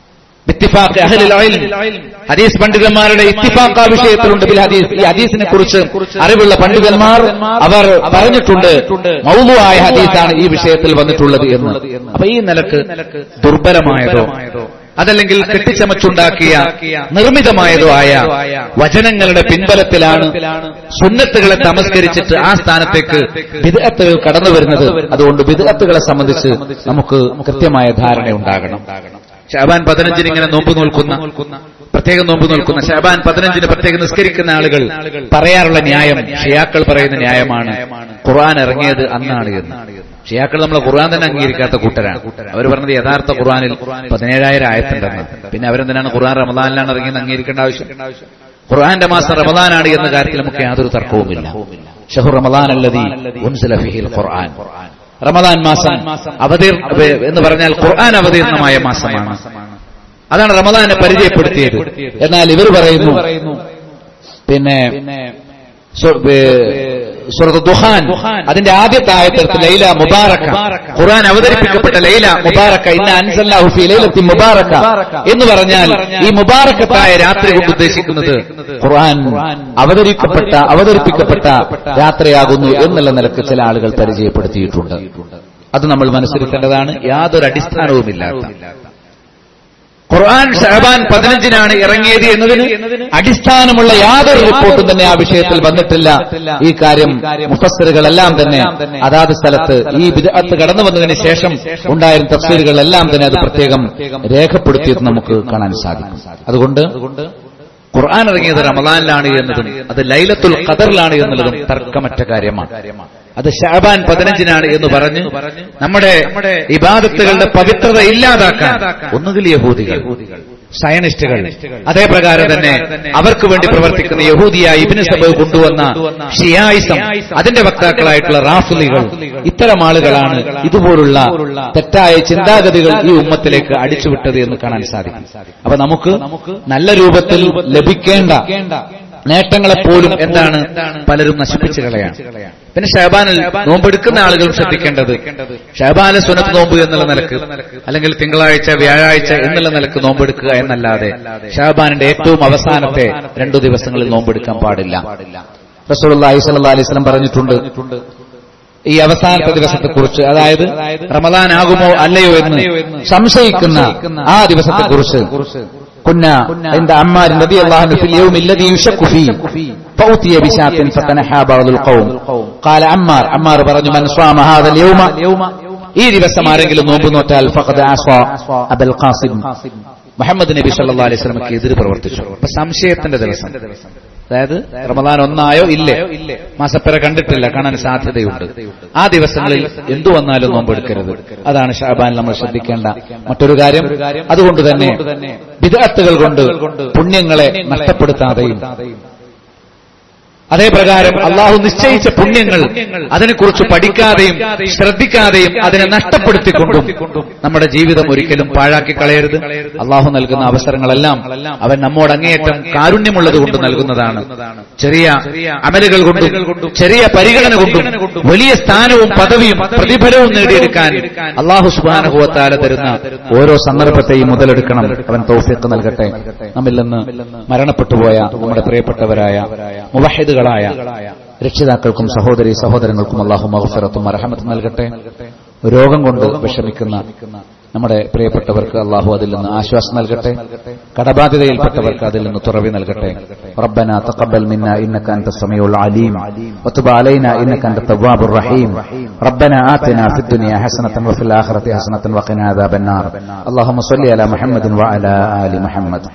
ബിത്തിഫാഖ് അഹ്ലുൽ ഇൽം, ഹദീസ് പണ്ഡിതന്മാരുടെ ഇത്തിഫാഖ് ആ വിഷയത്തിലുണ്ട്. ബിൽ ഹദീസ്, ഈ ഹദീസിനെ കുറിച്ച് അറിവുള്ള പണ്ഡിതന്മാർ അവർ പറഞ്ഞിട്ടുണ്ട് മൗദൂആയ ഹദീസാണ് ഈ വിഷയത്തിൽ വന്നിട്ടുള്ളത് എന്ന്. അപ്പൊ ഈ നിലക്ക് ദുർബലമായതോ അതല്ലെങ്കിൽ കെട്ടിച്ചമച്ചുണ്ടാക്കിയ നിർമ്മിതമായതോ ആയ വചനങ്ങളുടെ പിൻബലത്തിലാണ് സുന്നത്തുകളെ തമസ്കരിച്ചിട്ട് ആ സ്ഥാനത്തേക്ക് ബിദ്അത്തുകൾ കടന്നു വരുന്നത്. അതുകൊണ്ട് ബിദ്അത്തുകളെ സംബന്ധിച്ച് നമുക്ക് കൃത്യമായ ധാരണയുണ്ടാകണം. ശഅബാൻ 15 ഇങ്ങനെ നോമ്പ് നോൽക്കുന്ന, പ്രത്യേകം നോമ്പ് നോൽക്കുന്ന, ശഅബാൻ 15 പ്രത്യേകം നിസ്കരിക്കുന്ന ആളുകൾ പറയാറുള്ള ന്യായം, ഷിയാക്കൾ പറയുന്ന ന്യായമാണ് ഖുർആൻ ഇറങ്ങിയത് അന്നാണ് എന്ന്. ഷിയാക്കൾ നമ്മളെ ഖുർആൻ തന്നെ അംഗീകരിക്കാത്ത കൂട്ടരാണ്. അവർ പറഞ്ഞത് യഥാർത്ഥ ഖുർആനിൽ 17,000 ആയത്തുണ്ടെന്ന്. പിന്നെ അവരെന്തിനാണ് ഖുർആൻ റമദാനിലാണ് ഇറങ്ങിയെന്ന് അംഗീകരിക്കേണ്ട ആവശ്യം? ഖുർആന്റെ മാസം റമദാനാണ് എന്ന കാര്യത്തിൽ നമുക്ക് യാതൊരു തർക്കവുമില്ല. ഷഹ്റു റമദാൻ അല്ലദീ ഉൻസില ഫീഹിൽ ഖുർആൻ. റമദാൻ മാസം എന്ന് പറഞ്ഞാൽ ഖുർആൻ അവതീർണമായ മാസമാണ്. അതാണ് റമദാനെ പരിചയപ്പെടുത്തിയത്. എന്നാൽ ഇവർ പറയുന്നു പിന്നെ സൂറത്ത് ദുഹാൻ അതിന്റെ ആദ്യത്തെ ആയത്ത് ലൈല മുബാറക, ഖുർആൻ അവതരിപ്പിക്കപ്പെട്ട ലൈല മുബാറക, ഇന്ന അൻസൽനാഹു ഫീ ലൈലത്തിൻ മുബാറക എന്ന് പറഞ്ഞാൽ ഈ മുബാറകത്തായ രാത്രി കൊണ്ട് ഉദ്ദേശിക്കുന്നത് ഖുർആൻ അവതരിപ്പിക്കപ്പെട്ട രാത്രിയാകുന്നു എന്നുള്ള നിലക്ക് ചില ആളുകൾ പരിചയപ്പെടുത്തിയിട്ടുണ്ട്. അത് നമ്മൾ മനസ്സിലാക്കേണ്ടതാണ്. യാതൊരു അടിസ്ഥാനവുമില്ലാത്ത ഖുർആൻ ശഅബാൻ 15 ഇറങ്ങിയത് എന്നതിന് അടിസ്ഥാനമുള്ള യാതൊരു റിപ്പോർട്ടും തന്നെ ആ വിഷയത്തിൽ വന്നിട്ടില്ല. ഈ കാര്യം മുഫസ്സിറുകളെല്ലാം തന്നെ അതാത് സ്ഥലത്ത് ഈ ബിദ്അത്ത് കടന്നു വന്നതിന് ശേഷം ഉണ്ടായിരുന്ന തഫ്സീറുകളെല്ലാം തന്നെ അത് പ്രത്യേകം രേഖപ്പെടുത്തിയത് നമുക്ക് കാണാൻ സാധിക്കും. അതുകൊണ്ട് ഖുർആൻ ഇറങ്ങിയത് റമദാനിലാണ് എന്നതും അത് ലൈലത്തുൽ ഖദറിലാണ് എന്നുള്ളതും തർക്കമറ്റ കാര്യമാണ്. അത് ശഅബാൻ 15 എന്ന് പറഞ്ഞ് നമ്മുടെ ഇബാദത്തുകളുടെ പവിത്രത ഇല്ലാതാക്കാൻ ഒന്നുകിൽ യഹൂദികൾ, സയനിസ്റ്റുകൾ, അതേപ്രകാരം തന്നെ അവർക്ക് വേണ്ടി പ്രവർത്തിക്കുന്ന യഹൂദിയായ ഇബ്നു സബ കൊണ്ടുവന്ന ഷിയായിസം, അതിന്റെ വക്താക്കളായിട്ടുള്ള റാഫിലികൾ, ഇത്തരം ആളുകളാണ് ഇതുപോലുള്ള തെറ്റായ ചിന്താഗതികൾ ഈ ഉമ്മത്തിലേക്ക് അടിച്ചുവിട്ടത് എന്ന് കാണാൻ സാധിക്കും. അപ്പൊ നമുക്ക് നല്ല രൂപത്തിൽ ലഭിക്കേണ്ട നേട്ടങ്ങളെപ്പോലും എന്താണ് പലരും നശിപ്പിച്ചു കളയാണ്. പിന്നെ ഷഅബാനിൽ നോമ്പെടുക്കുന്ന ആളുകൾ ശ്രദ്ധിക്കേണ്ടത് ഷഅബാനിലെ സുന്നത്ത് നോമ്പ് എന്നുള്ള നിലക്ക് അല്ലെങ്കിൽ തിങ്കളാഴ്ച വ്യാഴാഴ്ച എന്നുള്ള നിലക്ക് നോമ്പെടുക്കുക എന്നല്ലാതെ ഷഅബാനിന്റെ ഏറ്റവും അവസാനത്തെ 2 ദിവസങ്ങളിൽ നോമ്പെടുക്കാൻ പാടില്ല. റസൂലുള്ളാഹി സ്വല്ലല്ലാഹു അലൈഹി വസല്ലം പറഞ്ഞിട്ടുണ്ട് ഈ അവസാനത്തെ ദിവസത്തെക്കുറിച്ച്, അതായത് റമദാൻ ആകുമോ അല്ലയോ എന്ന് സംശയിക്കുന്ന ആ ദിവസത്തെക്കുറിച്ച് كنا عند عمار رضي الله عنه في اليوم الذي يشك فيه فأتي بشاة فتنحى بعض القوم قال عمار പറഞ്ഞു من صام هذا اليوم ഈ ദിവസം ആരെങ്കിലും നോമ്പ് നോറ്റാൽ ഫഖദ് അസാ അബുൽ ഖാസിം മുഹമ്മദ് നബി സല്ലല്ലാഹു അലൈഹി വസല്ലമക്ക് എതിര് പ്രവർത്തിച്ചു. അപ്പൊ സംശയത്തിന്റെ ദിവസം, അതായത് റമദാൻ ഒന്നായോ ഇല്ലേ, മാസപ്പിറ കണ്ടിട്ടില്ല, കാണാൻ സാധ്യതയുണ്ട്, ആ ദിവസങ്ങളിൽ എന്തു വന്നാലും നോമ്പെടുക്കരുത്. അതാണ് ശഅബാനിൽ നമ്മൾ ശ്രദ്ധിക്കേണ്ട മറ്റൊരു കാര്യം. അതുകൊണ്ട് തന്നെ ബിദ്അത്തുകൾ കൊണ്ട് പുണ്യങ്ങളെ നഷ്ടപ്പെടുത്താതെയും അതേപ്രകാരം അള്ളാഹു നിശ്ചയിച്ച പുണ്യങ്ങൾ അതിനെക്കുറിച്ച് പഠിക്കാതെയും ശ്രദ്ധിക്കാതെയും അതിനെ നഷ്ടപ്പെടുത്തിക്കൊണ്ടും നമ്മുടെ ജീവിതം ഒരിക്കലും പാഴാക്കി കളയരുത്. അള്ളാഹു നൽകുന്ന അവസരങ്ങളെല്ലാം അവൻ നമ്മോട് അങ്ങേയറ്റം കാരുണ്യമുള്ളത് കൊണ്ട് നൽകുന്നതാണ്. ചെറിയ അമലുകൾ കൊണ്ടും ചെറിയ പരിഗണന കൊണ്ടും വലിയ സ്ഥാനവും പദവിയും പ്രതിഫലവും നേടിയെടുക്കാൻ അള്ളാഹു സുബ്ഹാനഹു വ തആല തരുന്ന ഓരോ സന്ദർഭത്തെയും മുതലെടുക്കണം. അവൻ തൗഫീഖ് നൽകട്ടെ. നമ്മിൽ നിന്ന് മരണപ്പെട്ടുപോയ നമ്മുടെ പ്രിയപ്പെട്ടവരായ മുവഹിദുകളായ രക്ഷിതാക്കൾക്കും സഹോദരി സഹോദരങ്ങൾക്കും അല്ലാഹു മഗ്ഫിറത്തും റഹ്മത്തും നൽകട്ടെ. രോഗം കൊണ്ട് വിഷമിക്കുന്ന നമ്മുടെ പ്രിയപ്പെട്ടവർക്ക് അല്ലാഹു അതിൽ നിന്ന് ആശ്വാസം നൽകട്ടെ. കടബാധ്യതയിൽപ്പെട്ടവർക്ക് അതിൽ നിന്ന് തുറവി നൽകട്ടെ. റബ്ബനാ തഖബ്ബൽ മിന്നാ ഇന്നക അൻതസ് സമീഉൽ അലീം വതുബ് അലൈനാ ഇന്നക അൻതത് തവ്വാബുർ റഹീം. റബ്ബനാ ആതിനാ ഫിദ് ദുനിയാ ഹസനതൻ വഫിൽ ആഖിറതി ഹസനതൻ വഖിനാ അദാബന്നാർ. അല്ലാഹുമ്മ സ്വല്ലി അലാ മുഹമ്മദിൻ വഅലാ ആലി മുഹമ്മദ്.